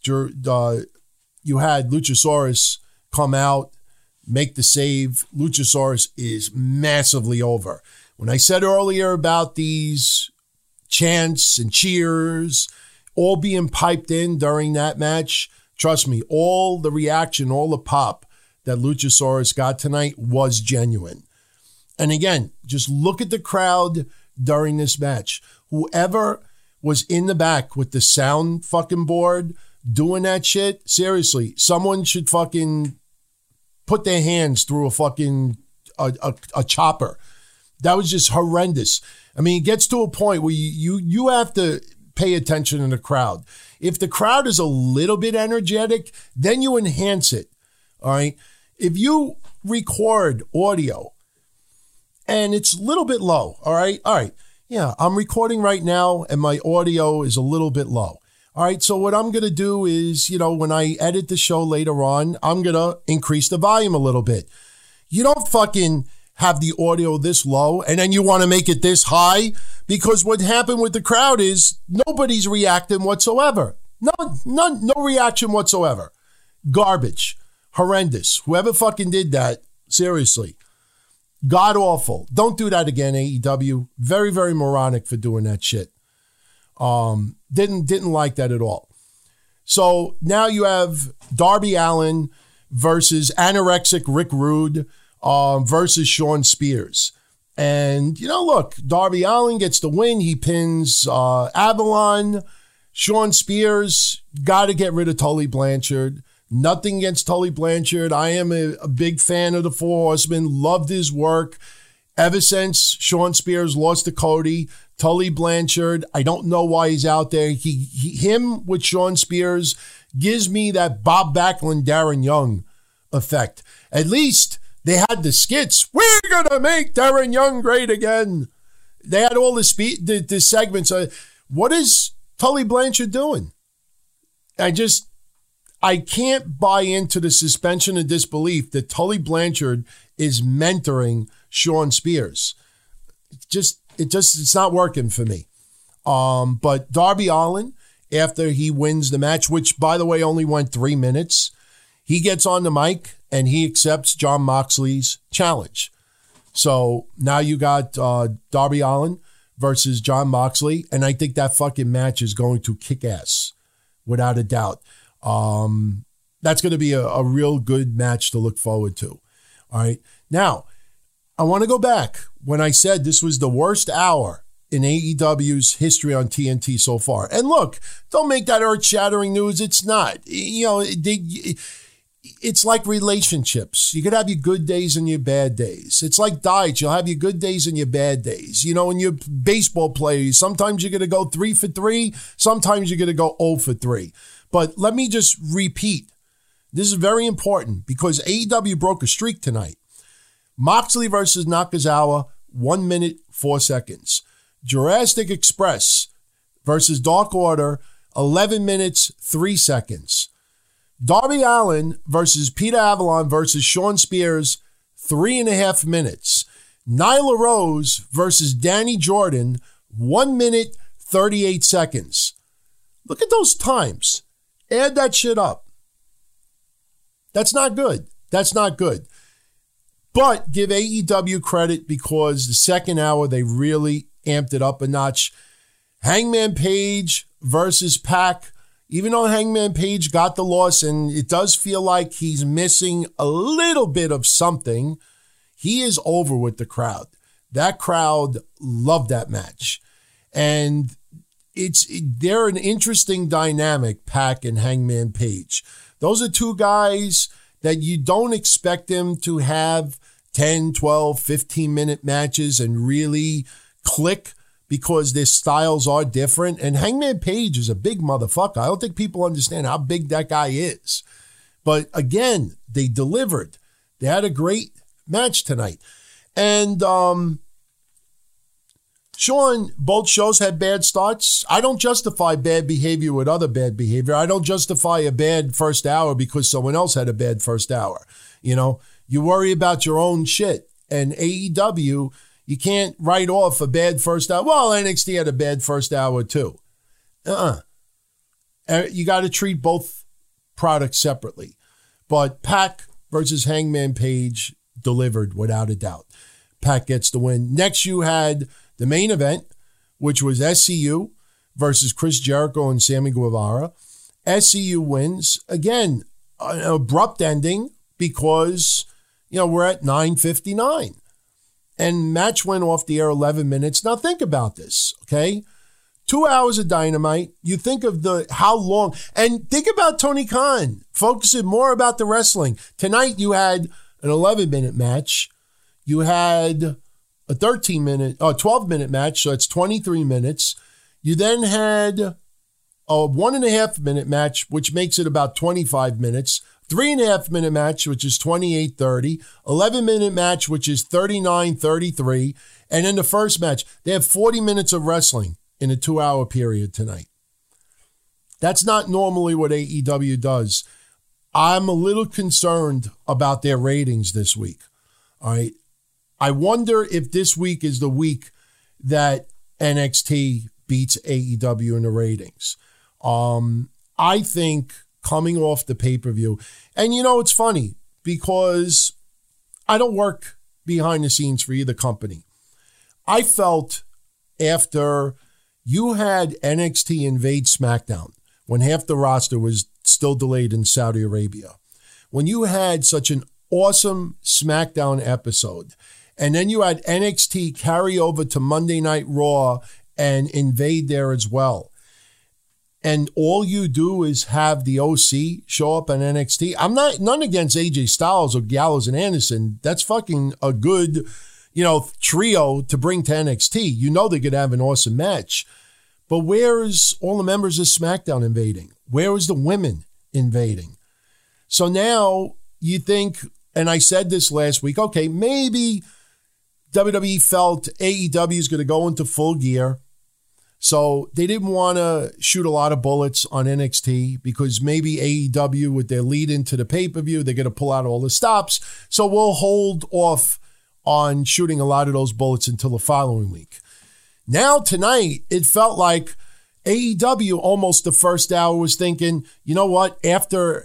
You had Luchasaurus come out, make the save. Luchasaurus is massively over. When I said earlier about these chants and cheers all being piped in during that match, trust me, all the reaction, all the pop that Luchasaurus got tonight was genuine. And again, just look at the crowd during this match. Whoever was in the back with the sound fucking board doing that shit, seriously, someone should fucking put their hands through a fucking a chopper. That was just horrendous. I mean, it gets to a point where you have to pay attention in the crowd. If the crowd is a little bit energetic, then you enhance it. All right. If you record audio and it's a little bit low, all right. Yeah, I'm recording right now and my audio is a little bit low. All right, so what I'm going to do is, when I edit the show later on, I'm going to increase the volume a little bit. You don't fucking have the audio this low and then you want to make it this high, because what happened with the crowd is nobody's reacting whatsoever. No reaction whatsoever. Garbage. Horrendous. Whoever fucking did that, seriously. God awful. Don't do that again, AEW. Very, very moronic for doing that shit. Didn't like that at all. So now you have Darby Allin versus anorexic Rick Rude versus Shawn Spears. And, look, Darby Allin gets the win. He pins Avalon. Shawn Spears got to get rid of Tully Blanchard. Nothing against Tully Blanchard. I am a big fan of the Four Horsemen. Loved his work. Ever since Shawn Spears lost to Cody, Tully Blanchard, I don't know why he's out there. Him with Shawn Spears gives me that Bob Backlund, Darren Young effect. At least they had the skits. We're going to make Darren Young great again. They had all the segments. What is Tully Blanchard doing? I can't buy into the suspension of disbelief that Tully Blanchard is mentoring Shawn Spears. It's not working for me. But Darby Allin, after he wins the match, which by the way only went 3 minutes, he gets on the mic and he accepts Jon Moxley's challenge. So now you got Darby Allin versus Jon Moxley, and I think that fucking match is going to kick ass, without a doubt. That's going to be a real good match to look forward to. All right. Now, I want to go back when I said this was the worst hour in AEW's history on TNT so far. And look, don't make that earth-shattering news. It's not. It's like relationships. You could have your good days and your bad days. It's like diets. You'll have your good days and your bad days. And your baseball players, sometimes you're going to go 3 for 3. Sometimes you're going to go 0 for 3. But let me just repeat. This is very important because AEW broke a streak tonight. Moxley versus Nakazawa, 1 minute, 4 seconds. Jurassic Express versus Dark Order, 11 minutes, 3 seconds. Darby Allin versus Peter Avalon versus Shawn Spears, 3.5 minutes. Nyla Rose versus Danny Jordan, 1 minute, 38 seconds. Look at those times. Add that shit up. That's not good. That's not good. But give AEW credit because the second hour, they really amped it up a notch. Hangman Page versus Pac. even though Hangman Page got the loss, and it does feel like he's missing a little bit of something, he is over with the crowd. That crowd loved that match. And they're an interesting dynamic, Pac and Hangman Page. Those are two guys that you don't expect them to have 10, 12, 15-minute matches and really click because their styles are different. And Hangman Page is a big motherfucker. I don't think people understand how big that guy is. But again, they delivered. They had a great match tonight. And Sean, both shows had bad starts. I don't justify bad behavior with other bad behavior. I don't justify a bad first hour because someone else had a bad first hour. You know, you worry about your own shit. And AEW, you can't write off a bad first hour. Well, NXT had a bad first hour too. You got to treat both products separately. But Pac versus Hangman Page delivered without a doubt. Pac gets the win. Next, you had the main event, which was SCU versus Chris Jericho and Sammy Guevara. SCU wins. Again, an abrupt ending because, we're at 9:59. And match went off the air 11 minutes. Now think about this, okay? 2 hours of Dynamite. You think of how long, and think about Tony Khan focusing more about the wrestling. Tonight you had an 11-minute match. You had a 12-minute match, so it's 23 minutes. You then had a 1.5-minute match, which makes it about 25 minutes. 3.5-minute match, which is 28:30. 11-minute match, which is 39:33. And then the first match, they have 40 minutes of wrestling in a 2-hour period tonight. That's not normally what AEW does. I'm a little concerned about their ratings this week. All right. I wonder if this week is the week that NXT beats AEW in the ratings. I think coming off the pay-per-view, and it's funny because I don't work behind the scenes for either company. I felt after you had NXT invade SmackDown, when half the roster was still delayed in Saudi Arabia, when you had such an awesome SmackDown episode, and then you had NXT carry over to Monday Night Raw and invade there as well, and all you do is have the OC show up on NXT. I'm none against AJ Styles or Gallows and Anderson. That's fucking a good, trio to bring to NXT. They're going to have an awesome match. But where is all the members of SmackDown invading? Where is the women invading? So now you think, and I said this last week, okay, maybe WWE felt AEW is going to go into full gear. So they didn't want to shoot a lot of bullets on NXT because maybe AEW, with their lead into the pay-per-view, they're going to pull out all the stops. So we'll hold off on shooting a lot of those bullets until the following week. Now tonight, it felt like AEW almost the first hour was thinking, you know what, after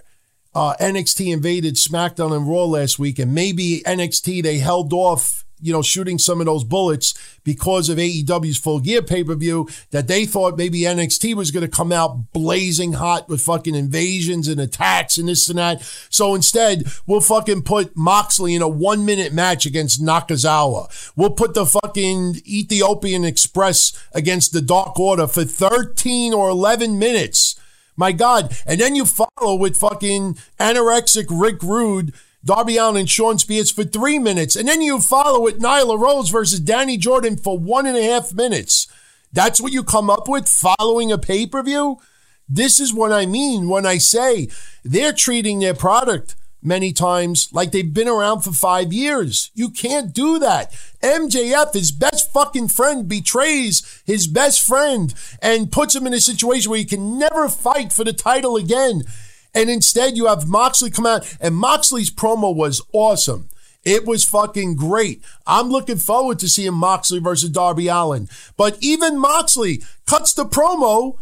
NXT invaded SmackDown and Raw last week, and maybe NXT, they held off shooting some of those bullets because of AEW's Full Gear pay-per-view, that they thought maybe NXT was going to come out blazing hot with fucking invasions and attacks and this and that. So instead, we'll fucking put Moxley in a 1-minute match against Nakazawa. We'll put the fucking Ethiopian Express against the Dark Order for 13 or 11 minutes. My God. And then you follow with fucking anorexic Rick Rude, Darby Allin and Sean Spears for 3 minutes. And then you follow with Nyla Rose versus Danny Jordan for 1.5 minutes. That's what you come up with following a pay-per-view? This is what I mean when I say they're treating their product many times like they've been around for 5 years. You can't do that. MJF, his best fucking friend, betrays his best friend and puts him in a situation where he can never fight for the title again. And instead, you have Moxley come out, and Moxley's promo was awesome. It was fucking great. I'm looking forward to seeing Moxley versus Darby Allin. But even Moxley cuts the promo.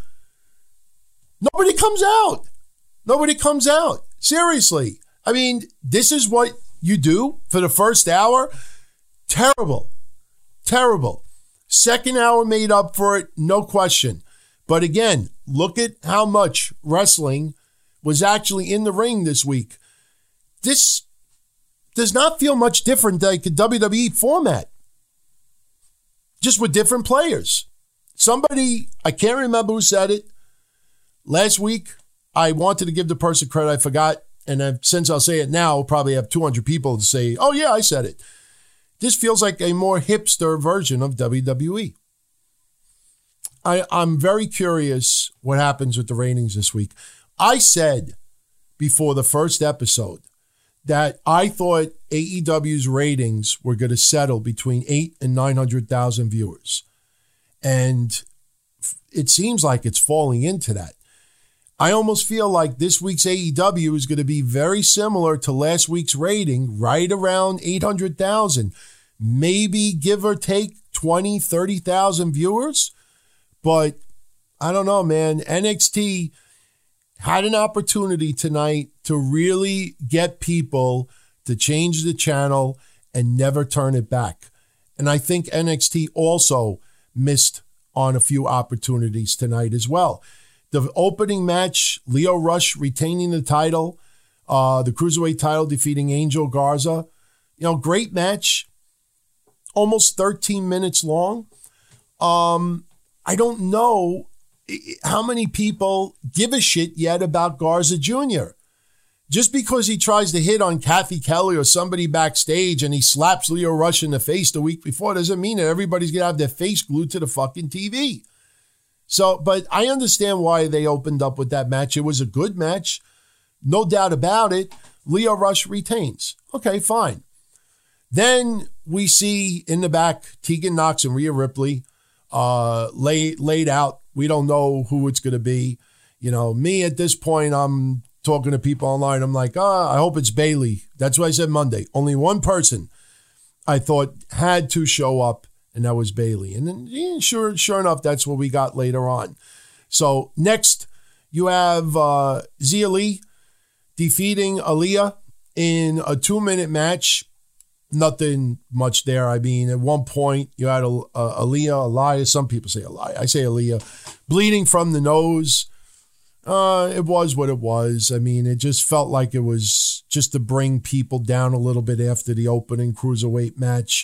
Nobody comes out. Nobody comes out. Seriously. I mean, this is what you do for the first hour? Terrible. Terrible. Second hour made up for it, no question. But again, look at how much wrestling was actually in the ring this week. This does not feel much different like a WWE format, just with different players. Somebody, I can't remember who said it. Last week, I wanted to give the person credit. I forgot. And since I'll say it now, I'll probably have 200 people to say, oh, yeah, I said it. This feels like a more hipster version of WWE. I'm very curious what happens with the ratings this week. I said before the first episode that I thought AEW's ratings were going to settle between 8 and 900,000 viewers. And it seems like it's falling into that. I almost feel like this week's AEW is going to be very similar to last week's rating, right around 800,000. Maybe give or take 20, 30,000 viewers. But I don't know, man. NXT had an opportunity tonight to really get people to change the channel and never turn it back. And I think NXT also missed on a few opportunities tonight as well. The opening match, Lio Rush retaining the title, the Cruiserweight title, defeating Angel Garza. Great match. Almost 13 minutes long. I don't know how many people give a shit yet about Garza Jr. Just because he tries to hit on Kathy Kelly or somebody backstage and he slaps Lio Rush in the face the week before doesn't mean that everybody's going to have their face glued to the fucking TV. So, but I understand why they opened up with that match. It was a good match. No doubt about it. Lio Rush retains. Okay, fine. Then we see in the back Tegan Nox and Rhea Ripley laid out. We don't know who it's going to be. Me at this point, I'm talking to people online. I'm like, I hope it's Bayley. That's what I said Monday. Only one person I thought had to show up, and that was Bayley. And then sure enough, that's what we got later on. So next, you have Xia Li defeating Aaliyah in a 2-minute match. Nothing much there. I mean, at one point, you had Aaliyah, some people say Aaliyah. I say Aaliyah, bleeding from the nose. It was what it was. I mean, it just felt like it was just to bring people down a little bit after the opening cruiserweight match.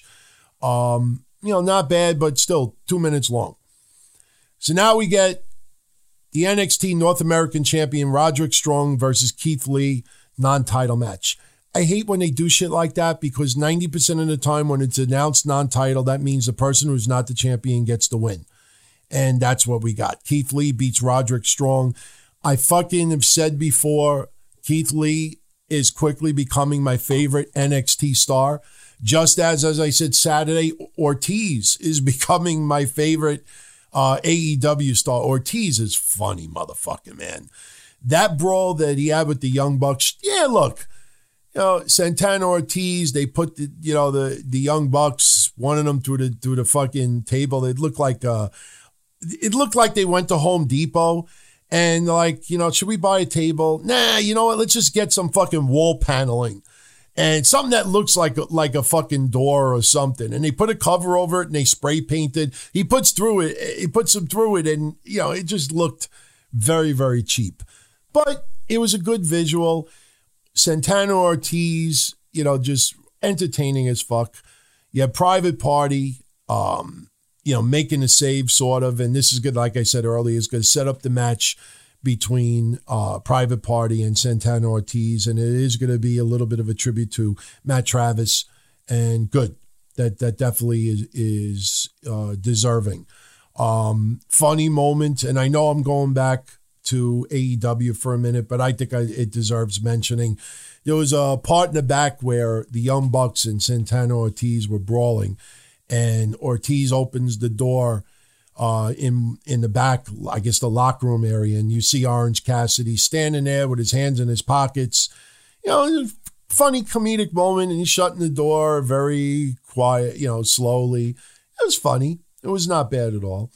Not bad, but still 2 minutes long. So now we get the NXT North American Champion Roderick Strong versus Keith Lee non-title match. I hate when they do shit like that because 90% of the time when it's announced non-title, that means the person who's not the champion gets the win. And that's what we got. Keith Lee beats Roderick Strong. I fucking have said before, Keith Lee is quickly becoming my favorite NXT star. Just as I said Saturday, Ortiz is becoming my favorite AEW star. Ortiz is funny, motherfucker, man. That brawl that he had with the Young Bucks, yeah, look, Santana Ortiz, they put the Young Bucks, one of them through the fucking table. It looked like they went to Home Depot and like, should we buy a table? Nah, you know what? Let's just get some fucking wall paneling and something that looks like a fucking door or something. And they put a cover over it and they spray painted. He puts them through it, and it just looked very, very cheap. But it was a good visual. Santana Ortiz, just entertaining as fuck. You have Private Party, making a save sort of. And this is good, like I said earlier, is going to set up the match between Private Party and Santana Ortiz. And it is going to be a little bit of a tribute to Matt Travis. And good. That definitely is deserving. Funny moment. And I know I'm going back to AEW for a minute, but I think it deserves mentioning. There was a part in the back where the Young Bucks and Santana Ortiz were brawling, and Ortiz opens the door in the back, I guess the locker room area, and you see Orange Cassidy standing there with his hands in his pockets. Funny comedic moment, and he's shutting the door very quiet, slowly. It was funny. It was not bad at all.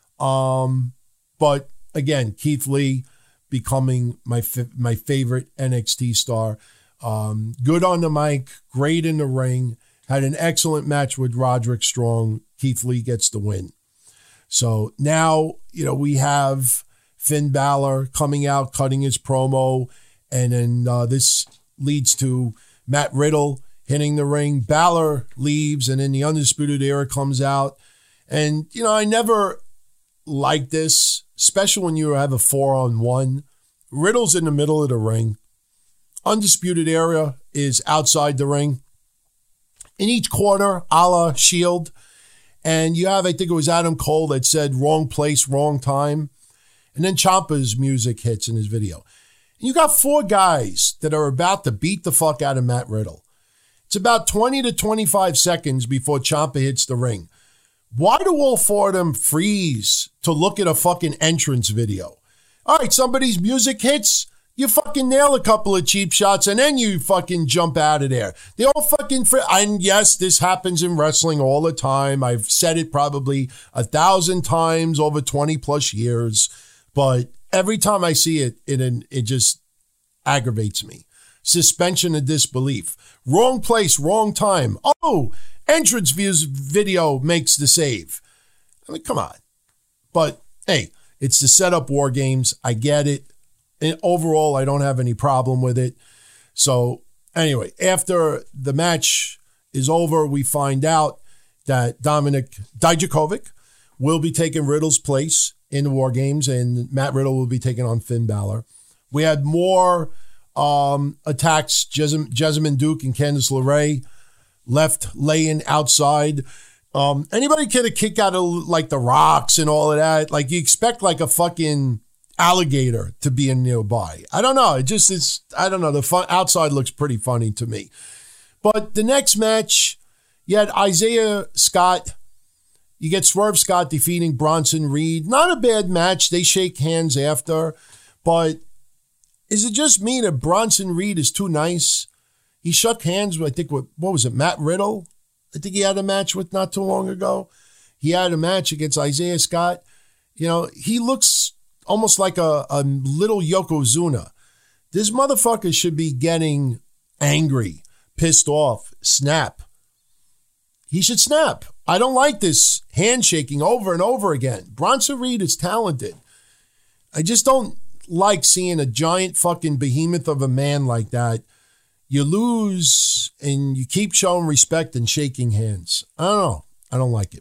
But again, Keith Lee becoming my favorite NXT star. Good on the mic, great in the ring, had an excellent match with Roderick Strong. Keith Lee gets the win. So now, we have Finn Balor coming out, cutting his promo, and then this leads to Matt Riddle hitting the ring. Balor leaves, and then the Undisputed Era comes out. And, I never liked this, especially when you have a 4-on-1. Riddle's in the middle of the ring. Undisputed Era is outside the ring. In each corner, a la Shield. And you have, I think it was Adam Cole that said, wrong place, wrong time. And then Ciampa's music hits in his video. And you got 4 guys that are about to beat the fuck out of Matt Riddle. It's about 20 to 25 seconds before Ciampa hits the ring. Why do all 4 of them freeze to look at a fucking entrance video? All right, somebody's music hits, you fucking nail a couple of cheap shots, and then you fucking jump out of there. They all fucking and yes, this happens in wrestling all the time. I've said it probably 1,000 times over 20 plus years, but every time I see it, it just aggravates me. Suspension of disbelief. Wrong place, wrong time. Oh, entrance video makes the save. I mean, come on. But hey, it's the setup War Games. I get it. And overall, I don't have any problem with it. So anyway, after the match is over, we find out that Dominik Dijakovic will be taking Riddle's place in the War Games, and Matt Riddle will be taking on Finn Balor. We had more attacks. Jessamine Duke and Candice LeRae left laying outside. Anybody get a kick out of like the rocks and all of that? Like you expect like a fucking alligator to be in nearby. I don't know. I don't know. The outside looks pretty funny to me. But the next match, you had Isaiah Scott. You get Swerve Scott defeating Bronson Reed. Not a bad match. They shake hands after. But is it just me that Bronson Reed is too nice? He shook hands with, I think, what was it, Matt Riddle? I think he had a match with not too long ago. He had a match against Isaiah Scott. He looks almost like a little Yokozuna. This motherfucker should be getting angry, pissed off, snap. He should snap. I don't like this handshaking over and over again. Bronson Reed is talented. I just don't like seeing a giant fucking behemoth of a man like that. You lose and you keep showing respect and shaking hands. I don't know. I don't like it.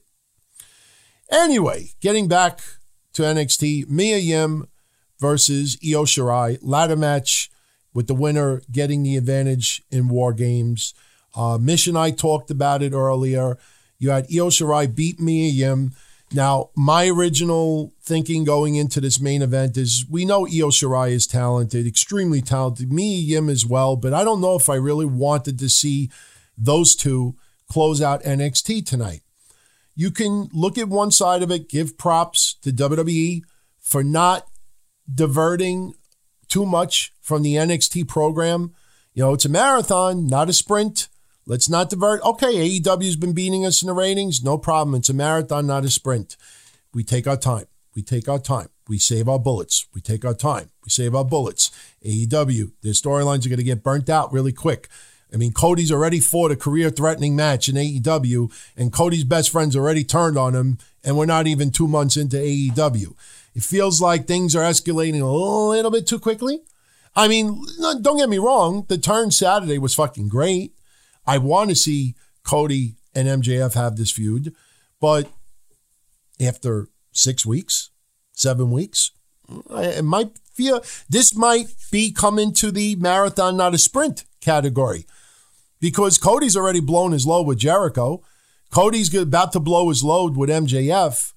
Anyway, getting back to NXT, Mia Yim versus Io Shirai. Ladder match with the winner getting the advantage in War Games. Mish and I talked about it earlier. You had Io Shirai beat Mia Yim. Now, my original thinking going into this main event is we know Io Shirai is talented, extremely talented. Mia Yim as well, but I don't know if I really wanted to see those two close out NXT tonight. You can look at one side of it, give props to WWE for not diverting too much from the NXT program. It's a marathon, not a sprint. Let's not divert. Okay, AEW's been beating us in the ratings. No problem. It's a marathon, not a sprint. We take our time. We take our time. We save our bullets. We take our time. We save our bullets. AEW, their storylines are going to get burnt out really quick. I mean, Cody's already fought a career-threatening match in AEW, and Cody's best friends already turned on him, and we're not even 2 months into AEW. It feels like things are escalating a little bit too quickly. I mean, don't get me wrong. The turn Saturday was fucking great. I want to see Cody and MJF have this feud, but after 6 weeks, 7 weeks, it might feel this might be coming to the marathon, not a sprint category, because Cody's already blown his load with Jericho. Cody's about to blow his load with MJF.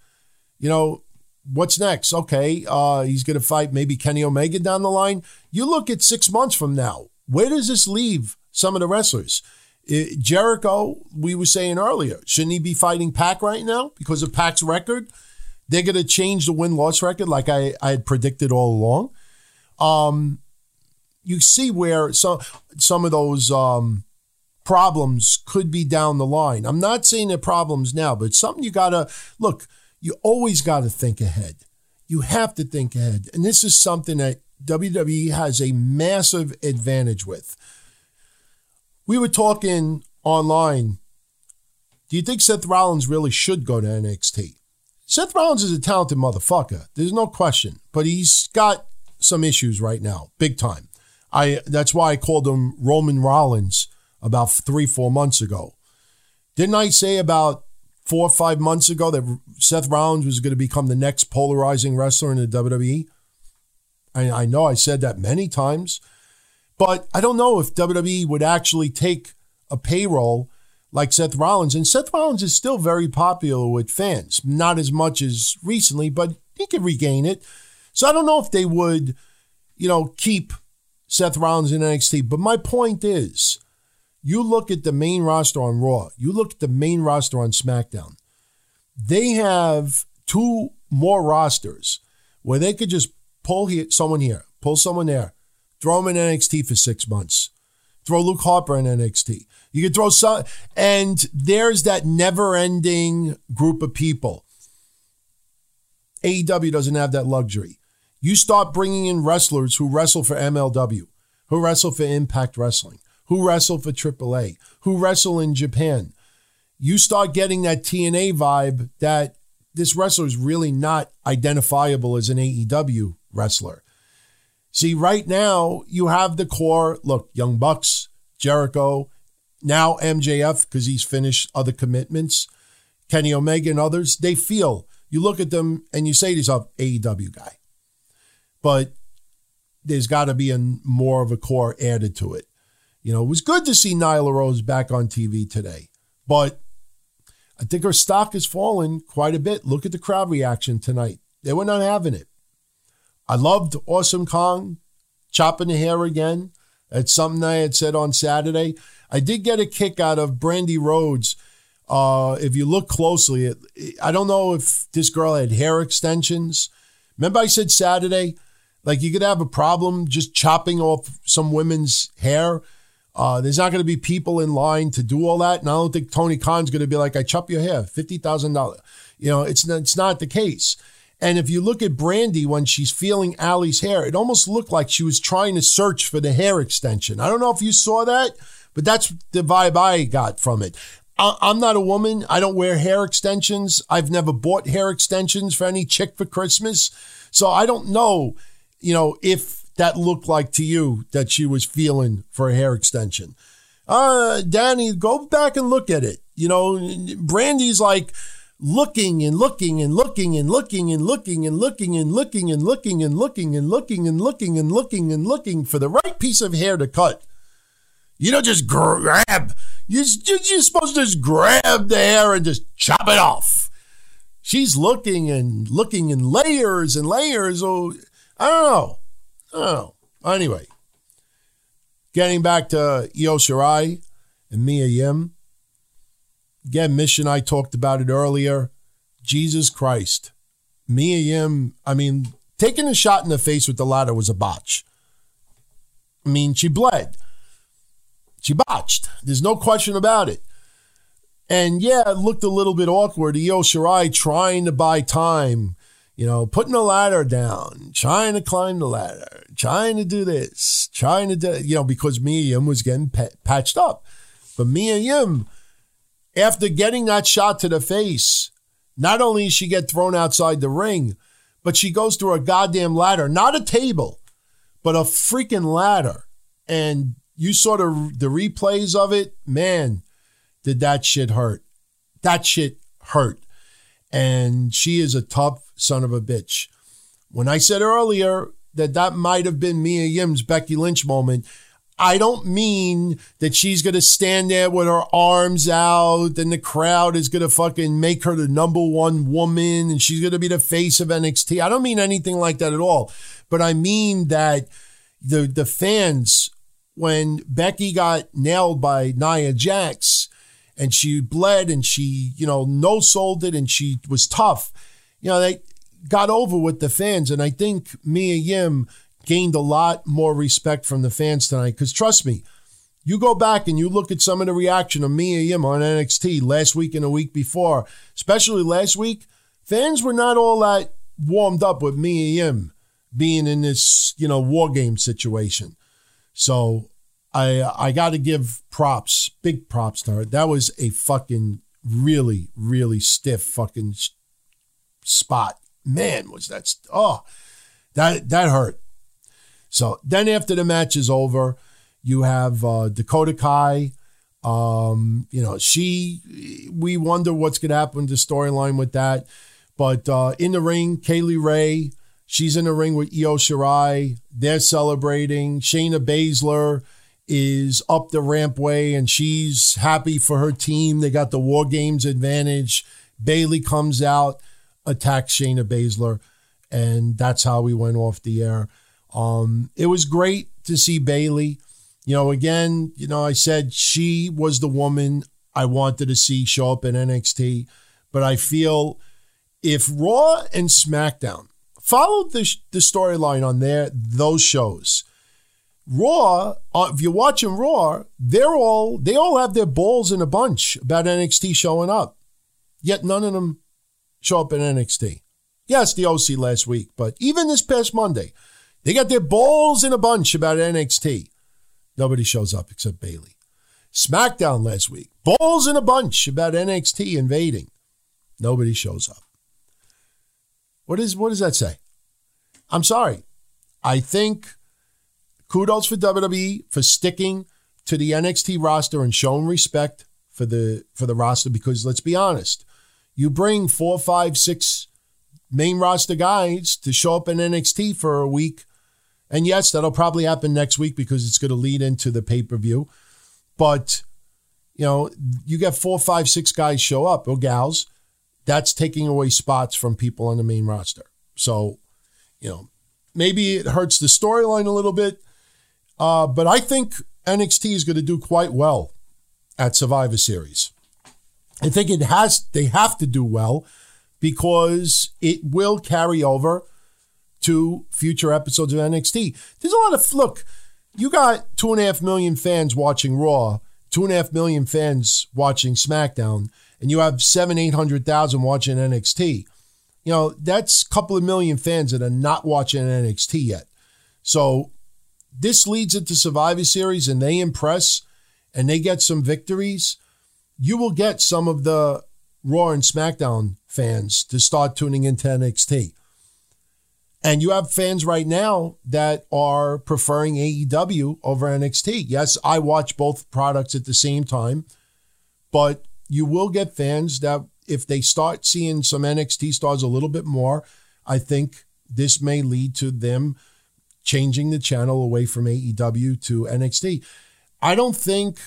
What's next? Okay, he's going to fight maybe Kenny Omega down the line. You look at 6 months from now, where does this leave some of the wrestlers? Jericho, we were saying earlier, shouldn't he be fighting Pac right now because of Pac's record? They're going to change the win-loss record like I had predicted all along. You see where some of those problems could be down the line. I'm not saying they're problems now, but it's something you got to, look, you always got to think ahead. You have to think ahead. And this is something that WWE has a massive advantage with. We were talking online. Do you think Seth Rollins really should go to NXT? Seth Rollins is a talented motherfucker. There's no question. But he's got some issues right now, big time. That's why I called him Roman Rollins about 3-4 months ago. Didn't I say about 4 or 5 months ago that Seth Rollins was going to become the next polarizing wrestler in the WWE? I know I said that many times, but I don't know if WWE would actually take a payroll like Seth Rollins. And Seth Rollins is still very popular with fans. Not as much as recently, but he could regain it. So I don't know if they would, keep Seth Rollins in NXT. But my point is, you look at the main roster on Raw. You look at the main roster on SmackDown. They have 2 more rosters where they could just pull someone here, pull someone there, throw them in NXT for 6 months, throw Luke Harper in NXT. You could throw some, and there's that never-ending group of people. AEW doesn't have that luxury. You start bringing in wrestlers who wrestle for MLW, who wrestle for Impact Wrestling, who wrestle for AAA, who wrestle in Japan. You start getting that TNA vibe that this wrestler is really not identifiable as an AEW wrestler. See, right now, you have the core. Look, Young Bucks, Jericho, now MJF, because he's finished other commitments, Kenny Omega and others. They feel, you look at them and you say to yourself, AEW guy. But there's got to be more of a core added to it. It was good to see Nyla Rose back on TV today, but I think her stock has fallen quite a bit. Look at the crowd reaction tonight. They were not having it. I loved Awesome Kong chopping the hair again. That's something I had said on Saturday. I did get a kick out of Brandy Rhodes. If you look closely, I don't know if this girl had hair extensions. Remember I said Saturday, like you could have a problem just chopping off some women's hair. There's not going to be people in line to do all that. And I don't think Tony Khan's going to be like, I chop your hair, $50,000. It's not the case. And if you look at Brandy when she's feeling Allie's hair, it almost looked like she was trying to search for the hair extension. I don't know if you saw that, but that's the vibe I got from it. I'm not a woman. I don't wear hair extensions. I've never bought hair extensions for any chick for Christmas. So I don't know, if that looked like to you that she was feeling for a hair extension. Danny, go back and look at it. Brandy's like looking and looking and looking and looking and looking and looking and looking and looking and looking and looking and looking and looking and looking for the right piece of hair to cut. Just grab. You're supposed to just grab the hair and just chop it off. She's looking and looking in layers and layers. Oh, I don't know. Anyway, getting back to Io Shirai and Mia Yim. Again, Mission, I talked about it earlier. Jesus Christ. Mia Yim, taking a shot in the face with the ladder was a botch. She bled. She botched. There's no question about it. And yeah, it looked a little bit awkward. Io Shirai trying to buy time, putting the ladder down, trying to climb the ladder, trying to do this, trying to do, because Mia Yim was getting patched up. But Mia Yim, after getting that shot to the face, not only does she get thrown outside the ring, but she goes through a goddamn ladder, not a table, but a freaking ladder. And you saw the replays of it, man, did that shit hurt. That shit hurt. And she is a tough son of a bitch. When I said earlier that might have been Mia Yim's Becky Lynch moment, I don't mean that she's going to stand there with her arms out and the crowd is going to fucking make her the number one woman and she's going to be the face of NXT. I don't mean anything like that at all. But I mean that the fans, when Becky got nailed by Nia Jax and she bled and she, no-sold it and she was tough, they got over with the fans. And I think Mia Yim gained a lot more respect from the fans tonight. Because trust me, you go back and you look at some of the reaction of Mia Yim on NXT last week and a week before, especially last week, fans were not all that warmed up with Mia Yim being in this, war game situation. So I got to give props, big props to her. That was a fucking really, really stiff fucking spot. Man, was that that hurt. So then after the match is over, you have Dakota Kai. We wonder what's going to happen to the storyline with that. But in the ring, Kaylee Ray, she's in the ring with Io Shirai. They're celebrating. Shayna Baszler is up the rampway, and she's happy for her team. They got the War Games advantage. Bayley comes out, attacks Shayna Baszler, and that's how we went off the air. It was great to see Bayley. Again, I said she was the woman I wanted to see show up in NXT, but I feel if Raw and SmackDown followed the storyline on those shows, Raw, if you're watching Raw, they all have their balls in a bunch about NXT showing up, yet none of them show up in NXT. Yes, the OC last week, but even this past Monday, they got their balls in a bunch about NXT. Nobody shows up except Bayley. SmackDown last week, balls in a bunch about NXT invading. Nobody shows up. What does that say? I'm sorry. I think kudos for WWE for sticking to the NXT roster and showing respect for the roster, because let's be honest, you bring 4, 5, 6 main roster guys to show up in NXT for a week. And yes, that'll probably happen next week because it's going to lead into the pay-per-view. But, you get 4, 5, 6 guys show up, or gals. That's taking away spots from people on the main roster. So, maybe it hurts the storyline a little bit. But I think NXT is going to do quite well at Survivor Series. I think they have to do well because it will carry over to future episodes of NXT. There's a lot of, look, you got 2.5 million fans watching Raw, 2.5 million fans watching SmackDown, and you have 800,000 watching NXT. That's a couple of million fans that are not watching NXT yet. So this leads into Survivor Series and they impress and they get some victories. You will get some of the Raw and SmackDown fans to start tuning into NXT. And you have fans right now that are preferring AEW over NXT. Yes, I watch both products at the same time, but you will get fans that if they start seeing some NXT stars a little bit more, I think this may lead to them changing the channel away from AEW to NXT. I don't think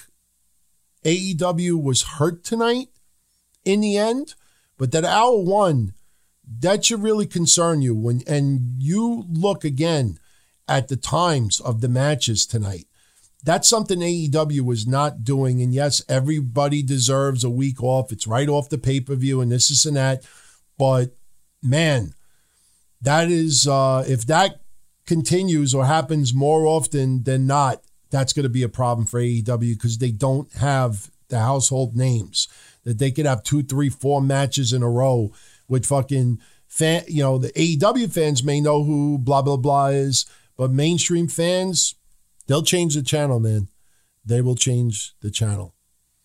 AEW was hurt tonight in the end, but that hour one, that should really concern you and you look again at the times of the matches tonight. That's something AEW was not doing. And yes, everybody deserves a week off. It's right off the pay-per-view and this and that. But man, that is, if that continues or happens more often than not, that's going to be a problem for AEW because they don't have the household names that they could have 2, 3, 4 matches in a row with fucking the AEW fans may know who blah, blah, blah is, but mainstream fans, they'll change the channel, man. They will change the channel.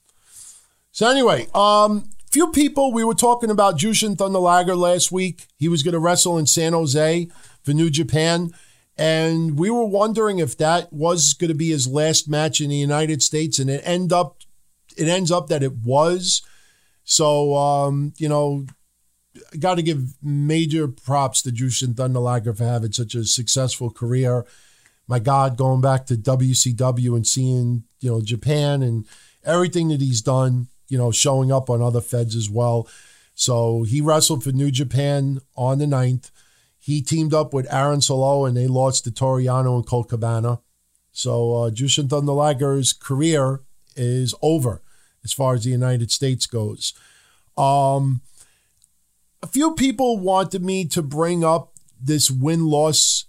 So anyway, few people, we were talking about Jushin Thunder Liger last week. He was going to wrestle in San Jose for New Japan. And we were wondering if that was going to be his last match in the United States. And it ends up that it was. So, got to give major props to Jushin Thunder Liger for having such a successful career. My God, going back to WCW and seeing, Japan and everything that he's done, showing up on other feds as well. So he wrestled for New Japan on the 9th. He teamed up with Aaron Solo and they lost to Toriano and Colt Cabana. So Jushin Thunder Liger's career is over as far as the United States goes. A few people wanted me to bring up this win-loss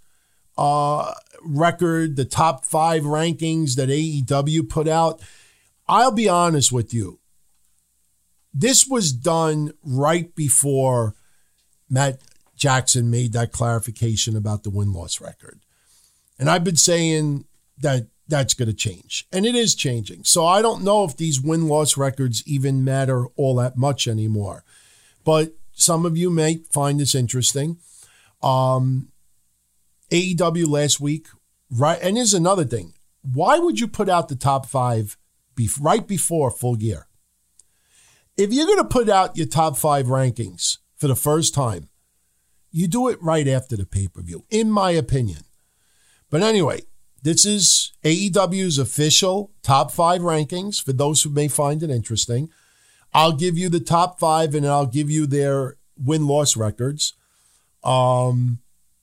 record, the top 5 rankings that AEW put out. I'll be honest with you. This was done right before Matt Jackson made that clarification about the win-loss record. And I've been saying that that's going to change. And it is changing. So I don't know if these win-loss records even matter all that much anymore. But some of you may find this interesting. AEW last week, right? And here's another thing. Why would you put out the top 5 right before Full Gear? If you're going to put out your top 5 rankings for the first time, you do it right after the pay-per-view, in my opinion. But anyway, this is AEW's official top 5 rankings for those who may find it interesting. I'll give you the top 5 and I'll give you their win-loss records. Number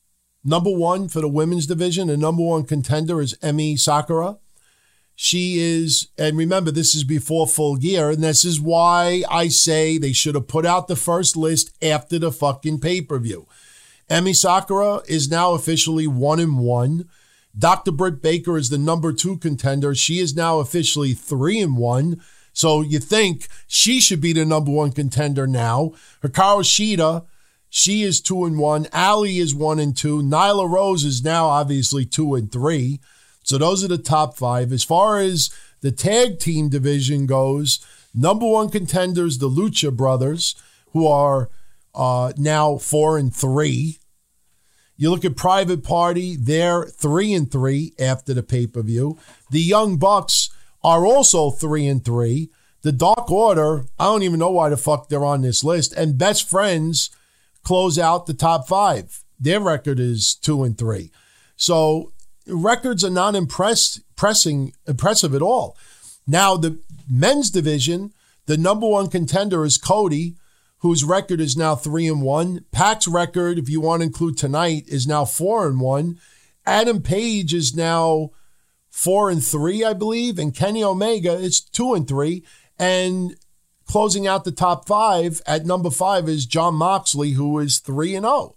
1 for the women's division, the number 1 contender is Emi Sakura. She is, and remember, this is before Full Gear, and this is why I say they should have put out the first list after the fucking pay-per-view. Emi Sakura is now officially 1-1. Dr. Britt Baker is the number 2 contender. She is now officially 3-1. So you think she should be the number 1 contender now. Hikaru Shida, she is 2-1. Ali is 1-2. Nyla Rose is now obviously 2-3. So those are the top 5. As far as the tag team division goes, number 1 contenders, the Lucha Brothers, who are now 4-3. You look at Private Party, they're 3-3 after the pay-per-view. The Young Bucks are also 3-3. The Dark Order, I don't even know why the fuck they're on this list. And Best Friends close out the top 5. Their record is 2-3. So records are not impressive at all. Now, the men's division, the number 1 contender is Cody, whose record is now 3-1. Pac's record, if you want to include tonight, is now 4-1. Adam Page is now 4-3, I believe, and Kenny Omega is 2-3. And closing out the top 5 at number 5 is Jon Moxley, who is 3-0.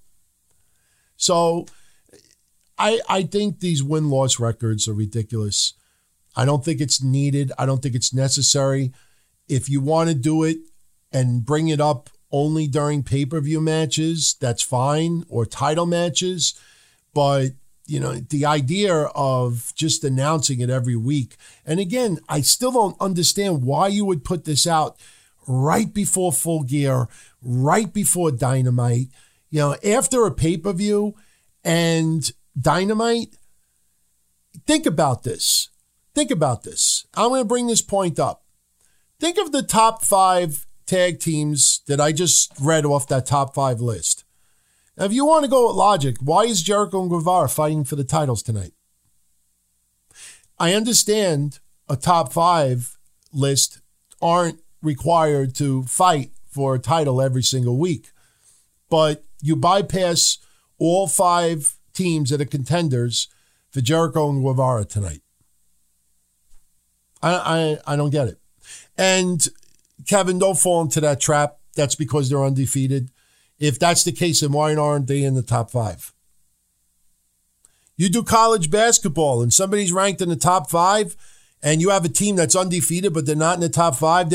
So I think these win-loss records are ridiculous. I don't think it's needed. I don't think it's necessary. If you want to do it and bring it up only during pay-per-view matches, that's fine, or title matches. But, you know, the idea of just announcing it every week. And again, I still don't understand why you would put this out right before Full Gear, right before Dynamite, you know, after a pay-per-view and Dynamite. Think about this. Think about this. I'm going to bring this point up. Think of the top 5 tag teams that I just read off that top 5 list. Now, if you want to go with logic, why is Jericho and Guevara fighting for the titles tonight? I understand a top 5 list aren't required to fight for a title every single week, but you bypass all 5 teams that are contenders for Jericho and Guevara tonight. I don't get it. And Kevin, don't fall into that trap. That's because they're undefeated. If that's the case, then why aren't they in the top 5? You do college basketball and somebody's ranked in the top 5 and you have a team that's undefeated, but they're not in the top 5.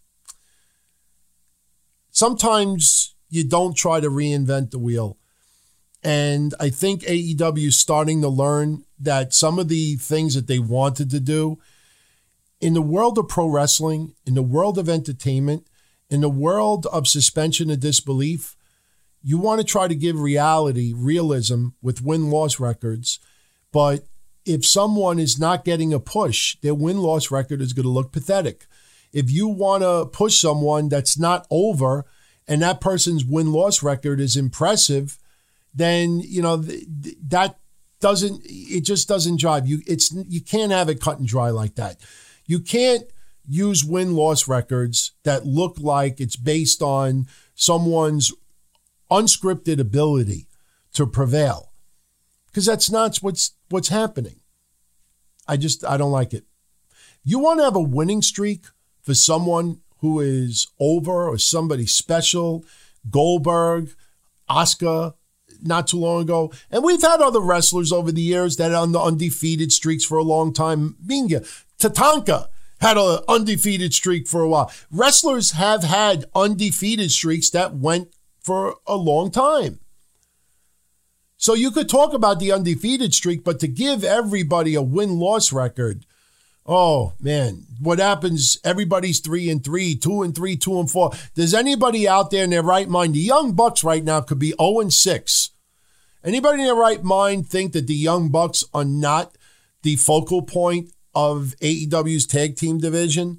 Sometimes you don't try to reinvent the wheel. And I think AEW is starting to learn that some of the things that they wanted to do in the world of pro wrestling, in the world of entertainment, in the world of suspension of disbelief, you want to try to give realism with win-loss records. But if someone is not getting a push, their win-loss record is going to look pathetic. If you want to push someone that's not over and that person's win-loss record is impressive, then, you know, that just doesn't jive. You can't have it cut and dry like that. You can't use win-loss records that look like it's based on someone's unscripted ability to prevail, because that's not what's happening. I don't like it. You want to have a winning streak for someone who is over or somebody special, Goldberg, Asuka, not too long ago. And we've had other wrestlers over the years that are on the undefeated streaks for a long time. Tatanka had an undefeated streak for a while. Wrestlers have had undefeated streaks that went for a long time. So you could talk about the undefeated streak, but to give everybody a win-loss record Oh, man. What happens? Everybody's 3-3, 2-3, 2-4. Does anybody out there in their right mind? The Young Bucks right now could be 0-6. Anybody in their right mind think that the Young Bucks are not the focal point of AEW's tag team division?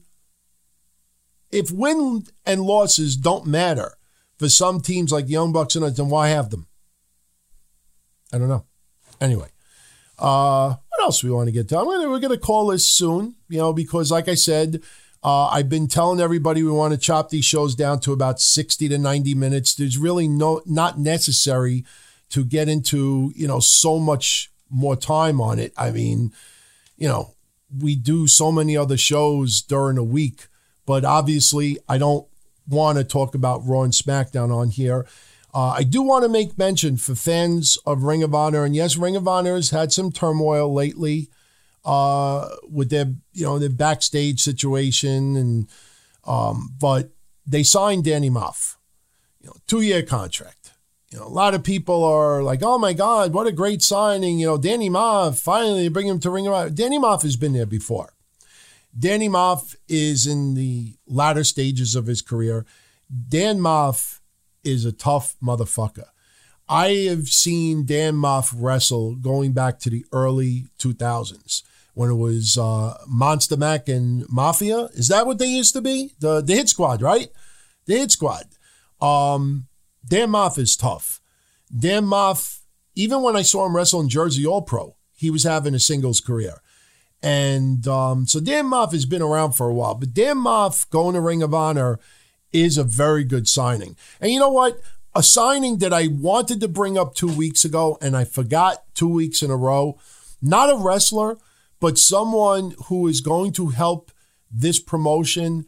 If win and losses don't matter for some teams like the Young Bucks, then why have them? I don't know. Anyway. What else we want to get to? We're going to call this soon, because like I said, I've been telling everybody we want to chop these shows down to about 60 to 90 minutes. There's really not necessary to get into, so much more time on it. I mean, we do so many other shows during a week, but obviously I don't want to talk about Raw and SmackDown on here. I do want to make mention for fans of Ring of Honor, and yes, Ring of Honor has had some turmoil lately with their, their backstage situation, and but they signed Danny Maff, 2-year contract. A lot of people are like, "Oh my God, what a great signing!" Danny Maff, finally bring him to Ring of Honor. Danny Maff has been there before. Danny Maff is in the latter stages of his career. Dan Maff is a tough motherfucker. I have seen Dan Maff wrestle going back to the early 2000s when it was Monster Mac and Mafia. Is that what they used to be? The Hit Squad, right? The Hit Squad. Dan Maff is tough. Dan Maff, even when I saw him wrestle in Jersey All-Pro, he was having a singles career. And so Dan Maff has been around for a while. But Dan Maff going to Ring of Honor is a very good signing. And you know what? A signing that I wanted to bring up 2 weeks ago, and I forgot 2 weeks in a row. Not a wrestler, but someone who is going to help this promotion,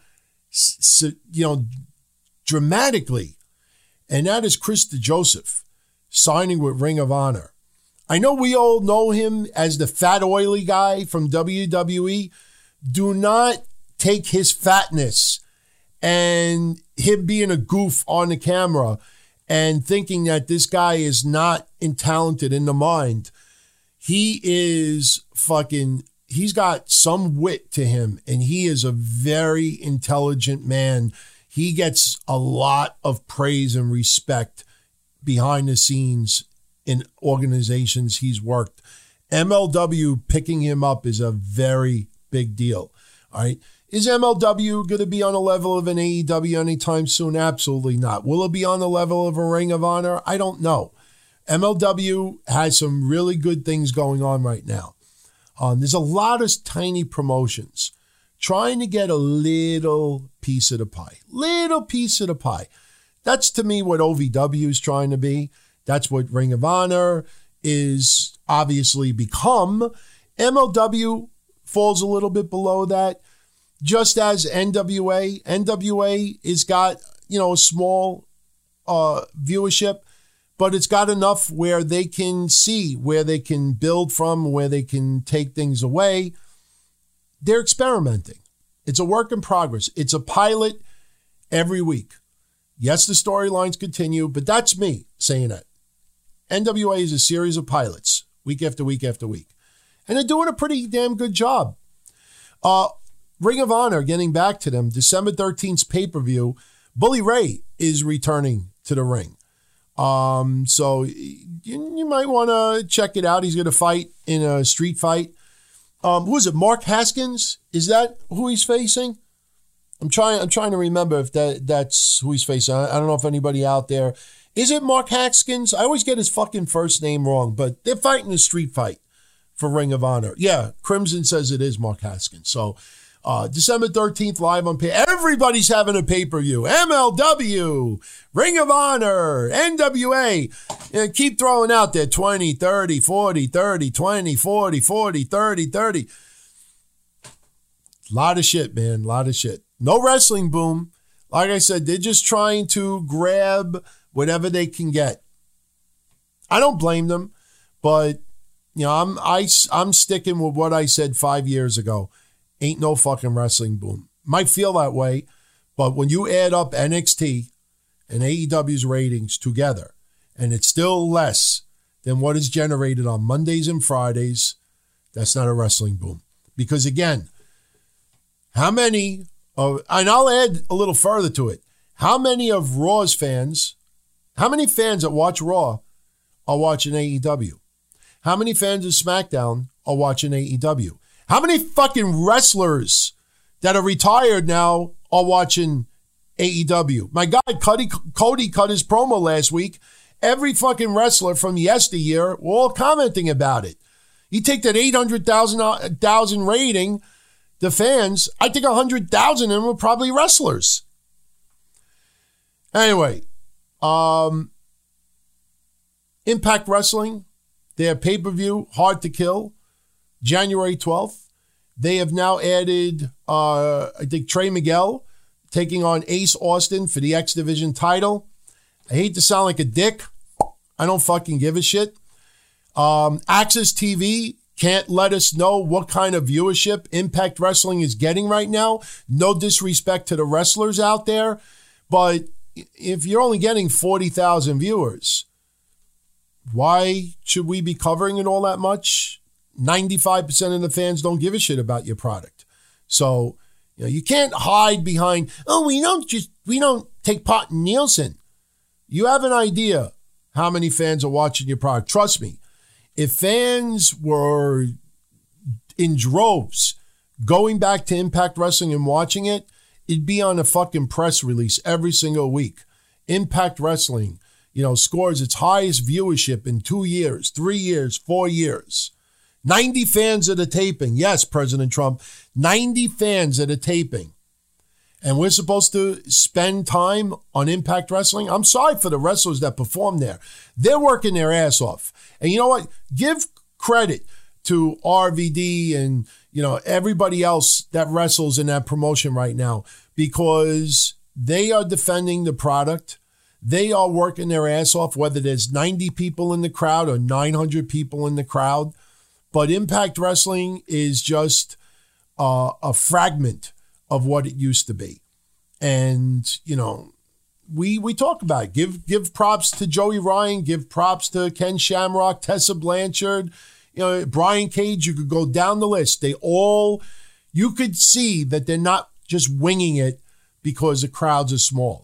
dramatically. And that is Chris DeJoseph signing with Ring of Honor. I know we all know him as the fat, oily guy from WWE. Do not take his fatness and him being a goof on the camera and thinking that this guy is not talented in the mind. He is he's got some wit to him, and he is a very intelligent man. He gets a lot of praise and respect behind the scenes in organizations he's worked. MLW picking him up is a very big deal. All right. Is MLW going to be on the level of an AEW anytime soon? Absolutely not. Will it be on the level of a Ring of Honor? I don't know. MLW has some really good things going on right now. There's a lot of tiny promotions trying to get a little piece of the pie. Little piece of the pie. That's to me what OVW is trying to be. That's what Ring of Honor is obviously become. MLW falls a little bit below that. Just as NWA. NWA has got, a small viewership, but it's got enough where they can see, where they can build from, where they can take things away. They're experimenting. It's a work in progress. It's a pilot every week. Yes, the storylines continue, but that's me saying that. NWA is a series of pilots, week after week after week. And they're doing a pretty damn good job. Ring of Honor, getting back to them, December 13th pay-per-view, Bully Ray is returning to the ring. So you might want to check it out. He's going to fight in a street fight. Who is it? Mark Haskins? Is that who he's facing? I'm trying to remember if that's who he's facing. I don't know if anybody out there. Is it Mark Haskins? I always get his fucking first name wrong, but they're fighting a street fight for Ring of Honor. Yeah, Crimson says it is Mark Haskins. So December 13th, live on pay. Everybody's having a pay-per-view. MLW, Ring of Honor, NWA. Keep throwing out there 20, 30, 40, 30, 20, 40, 40, 30, 30. A lot of shit, man. A lot of shit. No wrestling boom. Like I said, they're just trying to grab whatever they can get. I don't blame them, but I'm sticking with what I said 5 years ago. Ain't no fucking wrestling boom. Might feel that way, but when you add up NXT and AEW's ratings together, and it's still less than what is generated on Mondays and Fridays, that's not a wrestling boom. Because again, How many of, and I'll add a little further to it, how many of Raw's fans, how many fans that watch Raw are watching AEW? How many fans of SmackDown are watching AEW? How many fucking wrestlers that are retired now are watching AEW? My guy, Cody cut his promo last week. Every fucking wrestler from yesteryear were all commenting about it. You take that 800,000 rating, the fans, I think 100,000 of them were probably wrestlers. Anyway, Impact Wrestling, their pay-per-view, Hard to Kill, January 12th. They have now added, I think, Trey Miguel taking on Ace Austin for the X Division title. I hate to sound like a dick. I don't fucking give a shit. Access TV can't let us know what kind of viewership Impact Wrestling is getting right now. No disrespect to the wrestlers out there, but if you're only getting 40,000 viewers, why should we be covering it all that much? 95% of the fans don't give a shit about your product. So, you can't hide behind, we don't take part in Nielsen. You have an idea how many fans are watching your product. Trust me, if fans were in droves going back to Impact Wrestling and watching it, it'd be on a fucking press release every single week. Impact Wrestling, scores its highest viewership in 2 years, 3 years, 4 years. 90 fans at a taping. Yes, President Trump, 90 fans at a taping. And we're supposed to spend time on Impact Wrestling? I'm sorry for the wrestlers that perform there. They're working their ass off. And you know what? Give credit to RVD and, everybody else that wrestles in that promotion right now, because they are defending the product. They are working their ass off, whether there's 90 people in the crowd or 900 people in the crowd. But Impact Wrestling is just a fragment of what it used to be. And, we talk about it. Give props to Joey Ryan, give props to Ken Shamrock, Tessa Blanchard, Brian Cage. You could go down the list. You could see that they're not just winging it because the crowds are small.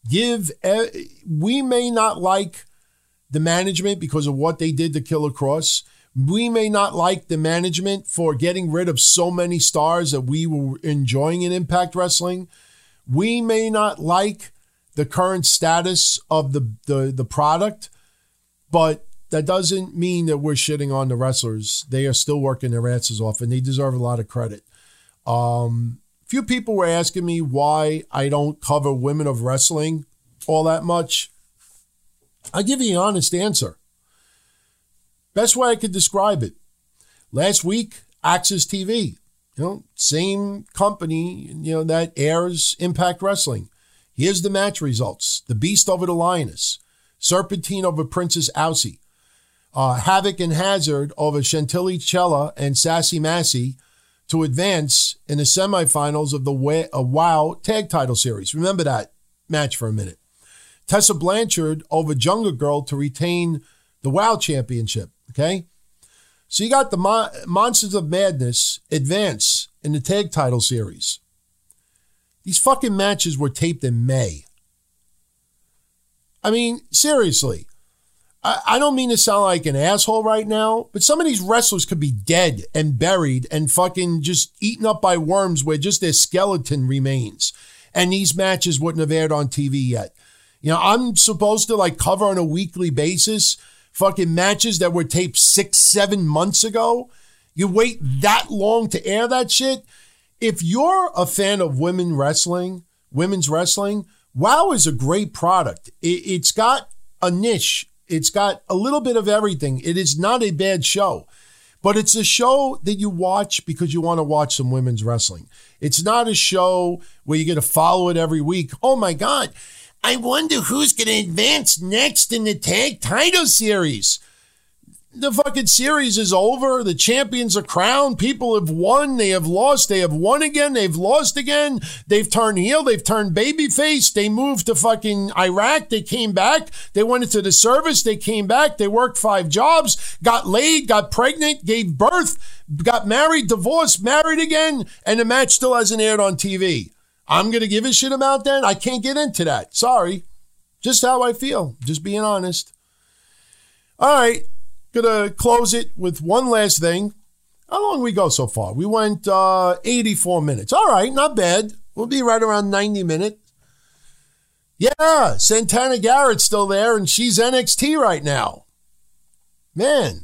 We may not like the management because of what they did to Killer Kross. We may not like the management for getting rid of so many stars that we were enjoying in Impact Wrestling. We may not like the current status of the product, but that doesn't mean that we're shitting on the wrestlers. They are still working their asses off, and they deserve a lot of credit. Few people were asking me why I don't cover women of wrestling all that much. I'll give you an honest answer. Best way I could describe it. Last week, Access TV, same company, that airs Impact Wrestling. Here's the match results. The Beast over the Lioness. Serpentine over Princess Aussie. Havoc and Hazard over Chantilly Chella and Sassy Massey to advance in the semifinals of the WOW Tag Title Series. Remember that match for a minute. Tessa Blanchard over Jungle Girl to retain the WOW Championship. Okay? So you got the Monsters of Madness advance in the Tag Title Series. These fucking matches were taped in May. I mean, seriously. I don't mean to sound like an asshole right now, but some of these wrestlers could be dead and buried and fucking just eaten up by worms where just their skeleton remains. And these matches wouldn't have aired on TV yet. I'm supposed to cover on a weekly basis fucking matches that were taped 6-7 months ago. You wait that long to air that shit? If you're a fan of women's wrestling, WOW is a great product. It's got a niche. It's got a little bit of everything. It is not a bad show, but it's a show that you watch because you want to watch some women's wrestling. It's not a show where you're going to follow it every week. Oh my God, I wonder who's going to advance next in the tag title series. the fucking series is over. The champions are crowned. People have won. They have lost. They have won again. They've lost again. They've turned heel. They've turned babyface. They moved to fucking Iraq. They came back. They went into the service. They came back. They worked 5 jobs, got laid, got pregnant, gave birth, got married, divorced, married again, and the match still hasn't aired on TV. I'm going to give a shit about that? I can't get into that. Sorry. Just how I feel. Just being honest. All right. Gonna close it with one last thing. How long we go so far? We went 84 minutes. All right, not bad. We'll be right around 90 minutes. Yeah, Santana Garrett's still there, and she's NXT right now. Man.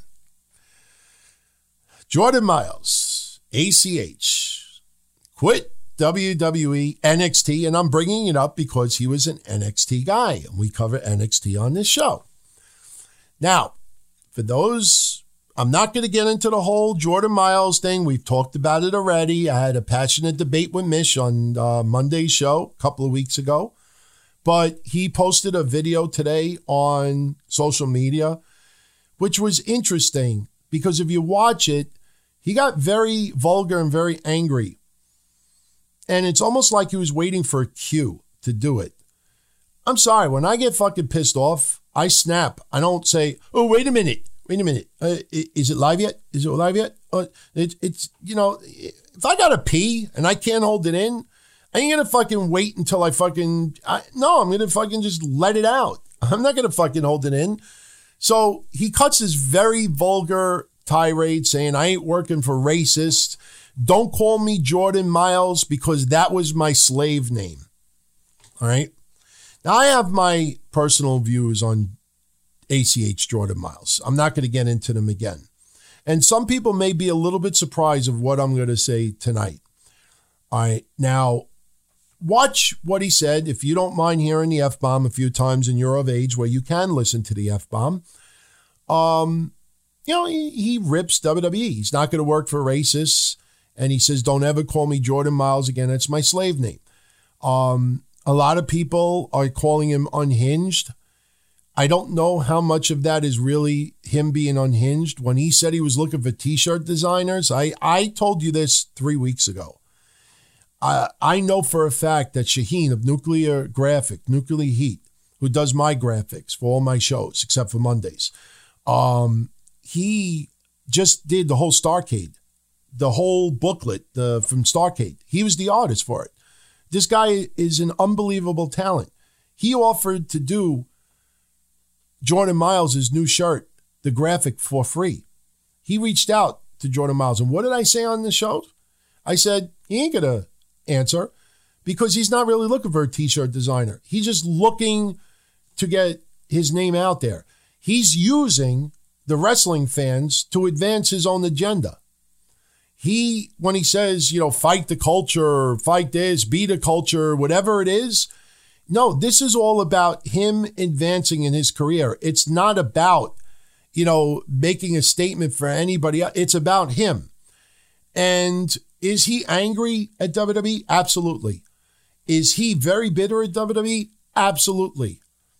Jordan Myles, ACH, quit WWE, NXT, and I'm bringing it up because he was an NXT guy, and we cover NXT on this show. Now, for those, I'm not going to get into the whole Jordan Myles thing. We've talked about it already. I had a passionate debate with Mish on Monday's show a couple of weeks ago. But he posted a video today on social media, which was interesting because if you watch it, he got very vulgar and very angry. And it's almost like he was waiting for a cue to do it. I'm sorry, when I get fucking pissed off, I snap. I don't say, oh, wait a minute. Is it live yet? Is it live yet? It's you know, if I got to pee and I can't hold it in, I ain't going to fucking wait until I'm going to fucking just let it out. I'm not going to fucking hold it in. So he cuts this very vulgar tirade saying, I ain't working for racists. Don't call me Jordan Myles because that was my slave name. All right. Now, I have my personal views on ACH Jordan Myles. I'm not going to get into them again. And some people may be a little bit surprised of what I'm going to say tonight. All right. Now, watch what he said. If you don't mind hearing the F-bomb a few times and you're of age where you can listen to the F-bomb, he rips WWE. He's not going to work for racists. And he says, don't ever call me Jordan Myles again. That's my slave name. A lot of people are calling him unhinged. I don't know how much of that is really him being unhinged. When he said he was looking for T-shirt designers, I told you this 3 weeks ago. I know for a fact that Shaheen of Nuclear Heat, who does my graphics for all my shows except for Mondays, he just did the whole Starrcade, the whole booklet from Starrcade. He was the artist for it. This guy is an unbelievable talent. He offered to do Jordan Myles' new shirt, the graphic, for free. He reached out to Jordan Myles. And what did I say on the show? I said, he ain't going to answer because he's not really looking for a T-shirt designer. He's just looking to get his name out there. He's using the wrestling fans to advance his own agenda. When he says, fight the culture, fight this, be the culture, whatever it is, no, this is all about him advancing in his career. It's not about, making a statement for anybody else. It's about him. And is he angry at WWE? Absolutely. Is he very bitter at WWE? Absolutely.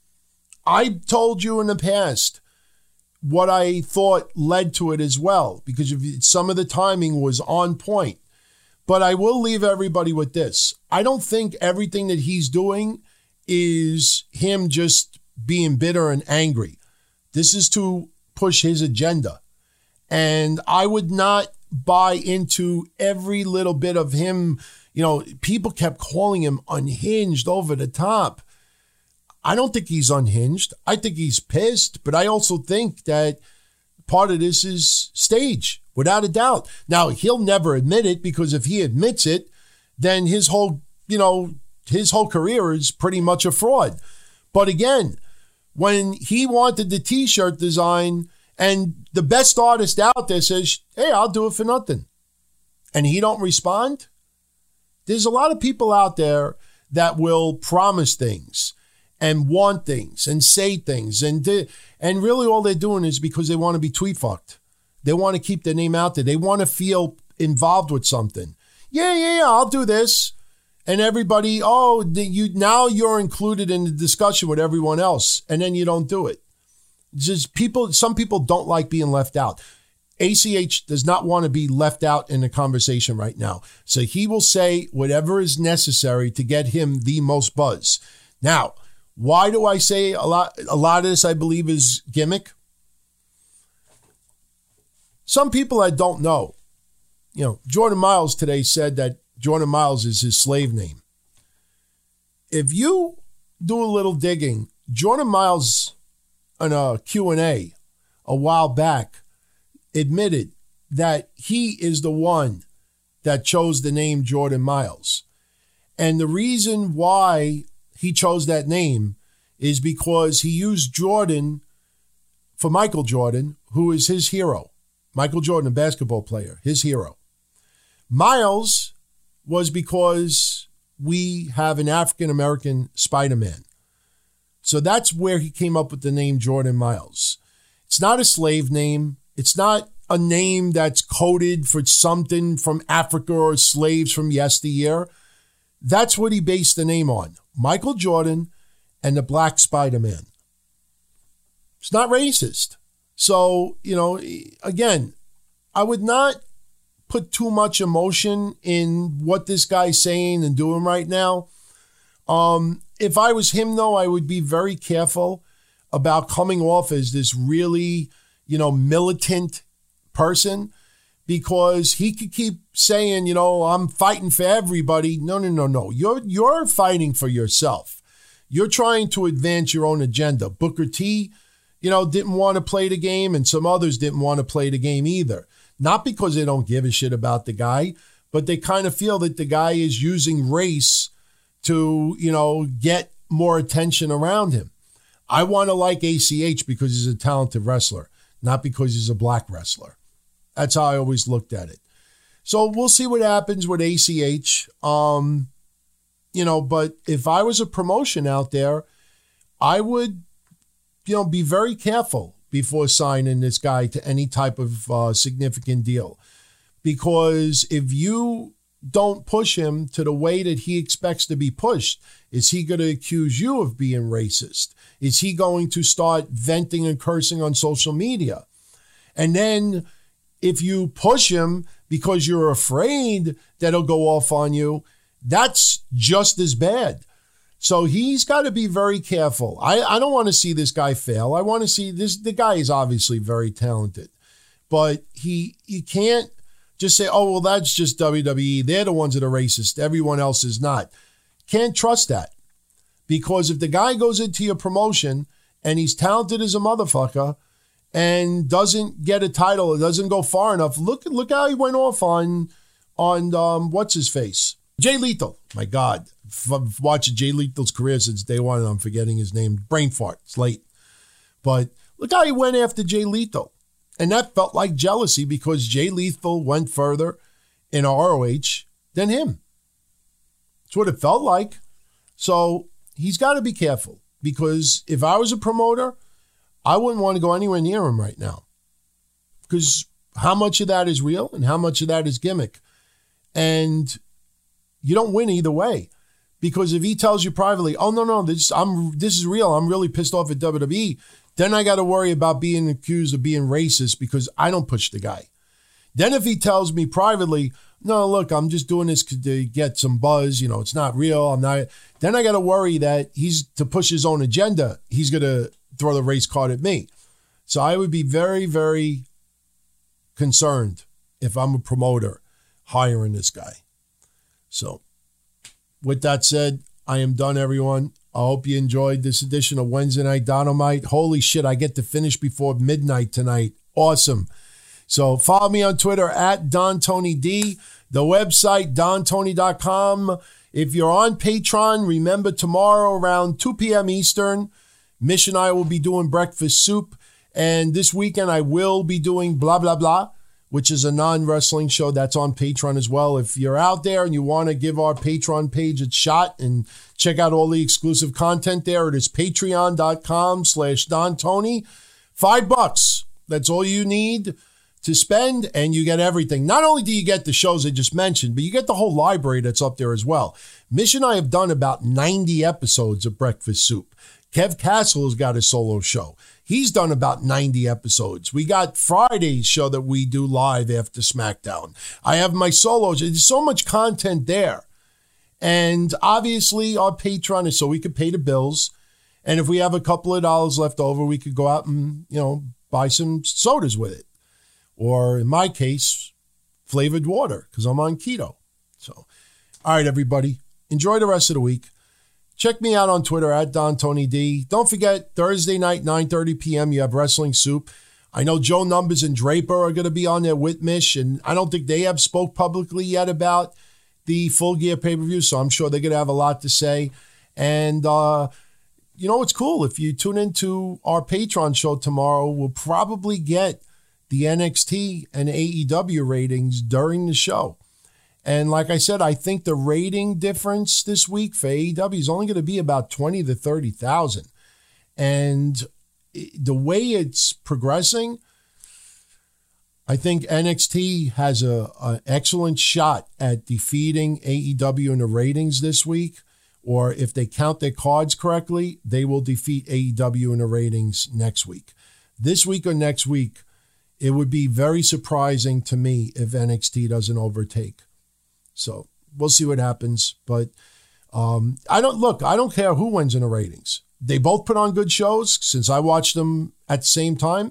I told you in the past what I thought led to it as well, because some of the timing was on point. But I will leave everybody with this. I don't think everything that he's doing is him just being bitter and angry. This is to push his agenda. And I would not buy into every little bit of him. People kept calling him unhinged, over the top. I don't think he's unhinged. I think he's pissed, but I also think that part of this is stage, without a doubt. Now, he'll never admit it, because if he admits it, then his whole career is pretty much a fraud. But again, when he wanted the T-shirt design and the best artist out there says, hey, I'll do it for nothing, and he don't respond, there's a lot of people out there that will promise things and want things and say things. And really all they're doing is because they want to be tweet fucked. They want to keep their name out there. They want to feel involved with something. Yeah, I'll do this. And everybody, now you're included in the discussion with everyone else. And then you don't do it. Some people don't like being left out. ACH does not want to be left out in the conversation right now. So he will say whatever is necessary to get him the most buzz. Now, why do I say a lot of this, I believe, is gimmick? Some people I don't know. Jordan Miles today said that Jordan Miles is his slave name. If you do a little digging, Jordan Miles on a Q&A a while back admitted that he is the one that chose the name Jordan Miles. And the reason why he chose that name is because he used Jordan for Michael Jordan, who is his hero. Michael Jordan, a basketball player, his hero. Miles was because we have an African-American Spider-Man. So that's where he came up with the name Jordan Miles. It's not a slave name. It's not a name that's coded for something from Africa or slaves from yesteryear. That's what he based the name on. Michael Jordan and the Black Spider-Man. It's not racist. So, again, I would not put too much emotion in what this guy's saying and doing right now. If I was him, though, I would be very careful about coming off as this really, militant person, because he could keep saying, I'm fighting for everybody. No. You're fighting for yourself. You're trying to advance your own agenda. Booker T, didn't want to play the game, and some others didn't want to play the game either. Not because they don't give a shit about the guy, but they kind of feel that the guy is using race to, get more attention around him. I want to like ACH because he's a talented wrestler, not because he's a black wrestler. That's how I always looked at it. So we'll see what happens with ACH. But if I was a promotion out there, I would, be very careful before signing this guy to any type of significant deal. Because if you don't push him to the way that he expects to be pushed, is he going to accuse you of being racist? Is he going to start venting and cursing on social media? And then if you push him because you're afraid that he'll go off on you, that's just as bad. So he's got to be very careful. I don't want to see this guy fail. I want to see this. The guy is obviously very talented, but you can't just say, oh, well, that's just WWE. They're the ones that are racist. Everyone else is not. Can't trust that, because if the guy goes into your promotion and he's talented as a motherfucker and doesn't get a title, or doesn't go far enough, look how he went off on what's his face? Jay Lethal. My God. I've watched Jay Lethal's career since day one, and I'm forgetting his name. Brain fart. It's late. But look how he went after Jay Lethal. And that felt like jealousy, because Jay Lethal went further in ROH than him. That's what it felt like. So he's got to be careful, because if I was a promoter, I wouldn't want to go anywhere near him right now, because how much of that is real and how much of that is gimmick? And you don't win either way, because if he tells you privately, oh, no, this is real, I'm really pissed off at WWE, then I got to worry about being accused of being racist because I don't push the guy. Then if he tells me privately, no, look, I'm just doing this to get some buzz, it's not real, I'm not, then I got to worry that he's, to push his own agenda, he's going to throw the race card at me. So I would be very, very concerned if I'm a promoter hiring this guy. So with that said, I am done, everyone. I hope you enjoyed this edition of Wednesday Night Dynamite. Holy shit, I get to finish before midnight tonight. Awesome. So follow me on Twitter at DonTonyD, the website, DonTony.com. If you're on Patreon, remember tomorrow around 2 p.m. Eastern, Mish and I will be doing Breakfast Soup. And this weekend I will be doing Blah, Blah, Blah, which is a non-wrestling show that's on Patreon as well. If you're out there and you want to give our Patreon page a shot and check out all the exclusive content there, it is patreon.com/DonTony. $5. That's all you need to spend, and you get everything. Not only do you get the shows I just mentioned, but you get the whole library that's up there as well. Mish and I have done about 90 episodes of Breakfast Soup. Kev Castle has got a solo show. He's done about 90 episodes. We got Friday's show that we do live after SmackDown. I have my solos. There's so much content there. And obviously our Patreon is so we could pay the bills. And if we have a couple of dollars left over, we could go out and, buy some sodas with it. Or in my case, flavored water, because I'm on keto. So, all right, everybody. Enjoy the rest of the week. Check me out on Twitter at DonTonyD. Don't forget, Thursday night, 9:30 p.m., you have Wrestling Soup. I know Joe Numbers and Draper are going to be on there with Mish, and I don't think they have spoke publicly yet about the Full Gear pay-per-view, so I'm sure they're going to have a lot to say. And, it's cool. If you tune into our Patreon show tomorrow, we'll probably get the NXT and AEW ratings during the show. And like I said, I think the rating difference this week for AEW is only going to be about 20 to 30,000. And the way it's progressing, I think NXT has an excellent shot at defeating AEW in the ratings this week. Or if they count their cards correctly, they will defeat AEW in the ratings next week. This week or next week, it would be very surprising to me if NXT doesn't overtake. So we'll see what happens. But I don't care who wins in the ratings. They both put on good shows since I watched them at the same time.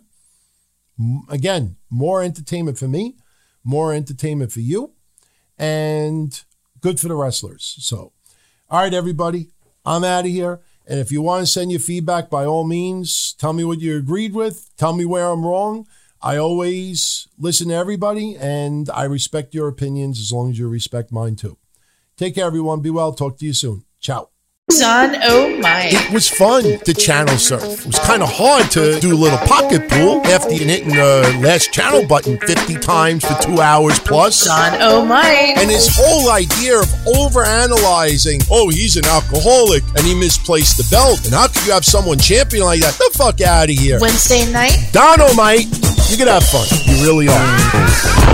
Again, more entertainment for me, more entertainment for you, and good for the wrestlers. So, all right, everybody, I'm out of here. And if you want to send your feedback, by all means, tell me what you agreed with. Tell me where I'm wrong. I always listen to everybody, and I respect your opinions as long as you respect mine too. Take care, everyone. Be well. Talk to you soon. Ciao. Son, oh my. It was fun to channel surf. It was kind of hard to do a little pocket pool after you hitting the last channel button 50 times for 2 hours plus. Son, oh my. And his whole idea of overanalyzing, he's an alcoholic and he misplaced the belt. And how could you have someone champion like that? The fuck out of here. Wednesday night. Dynamite. You're going to have fun. You really are.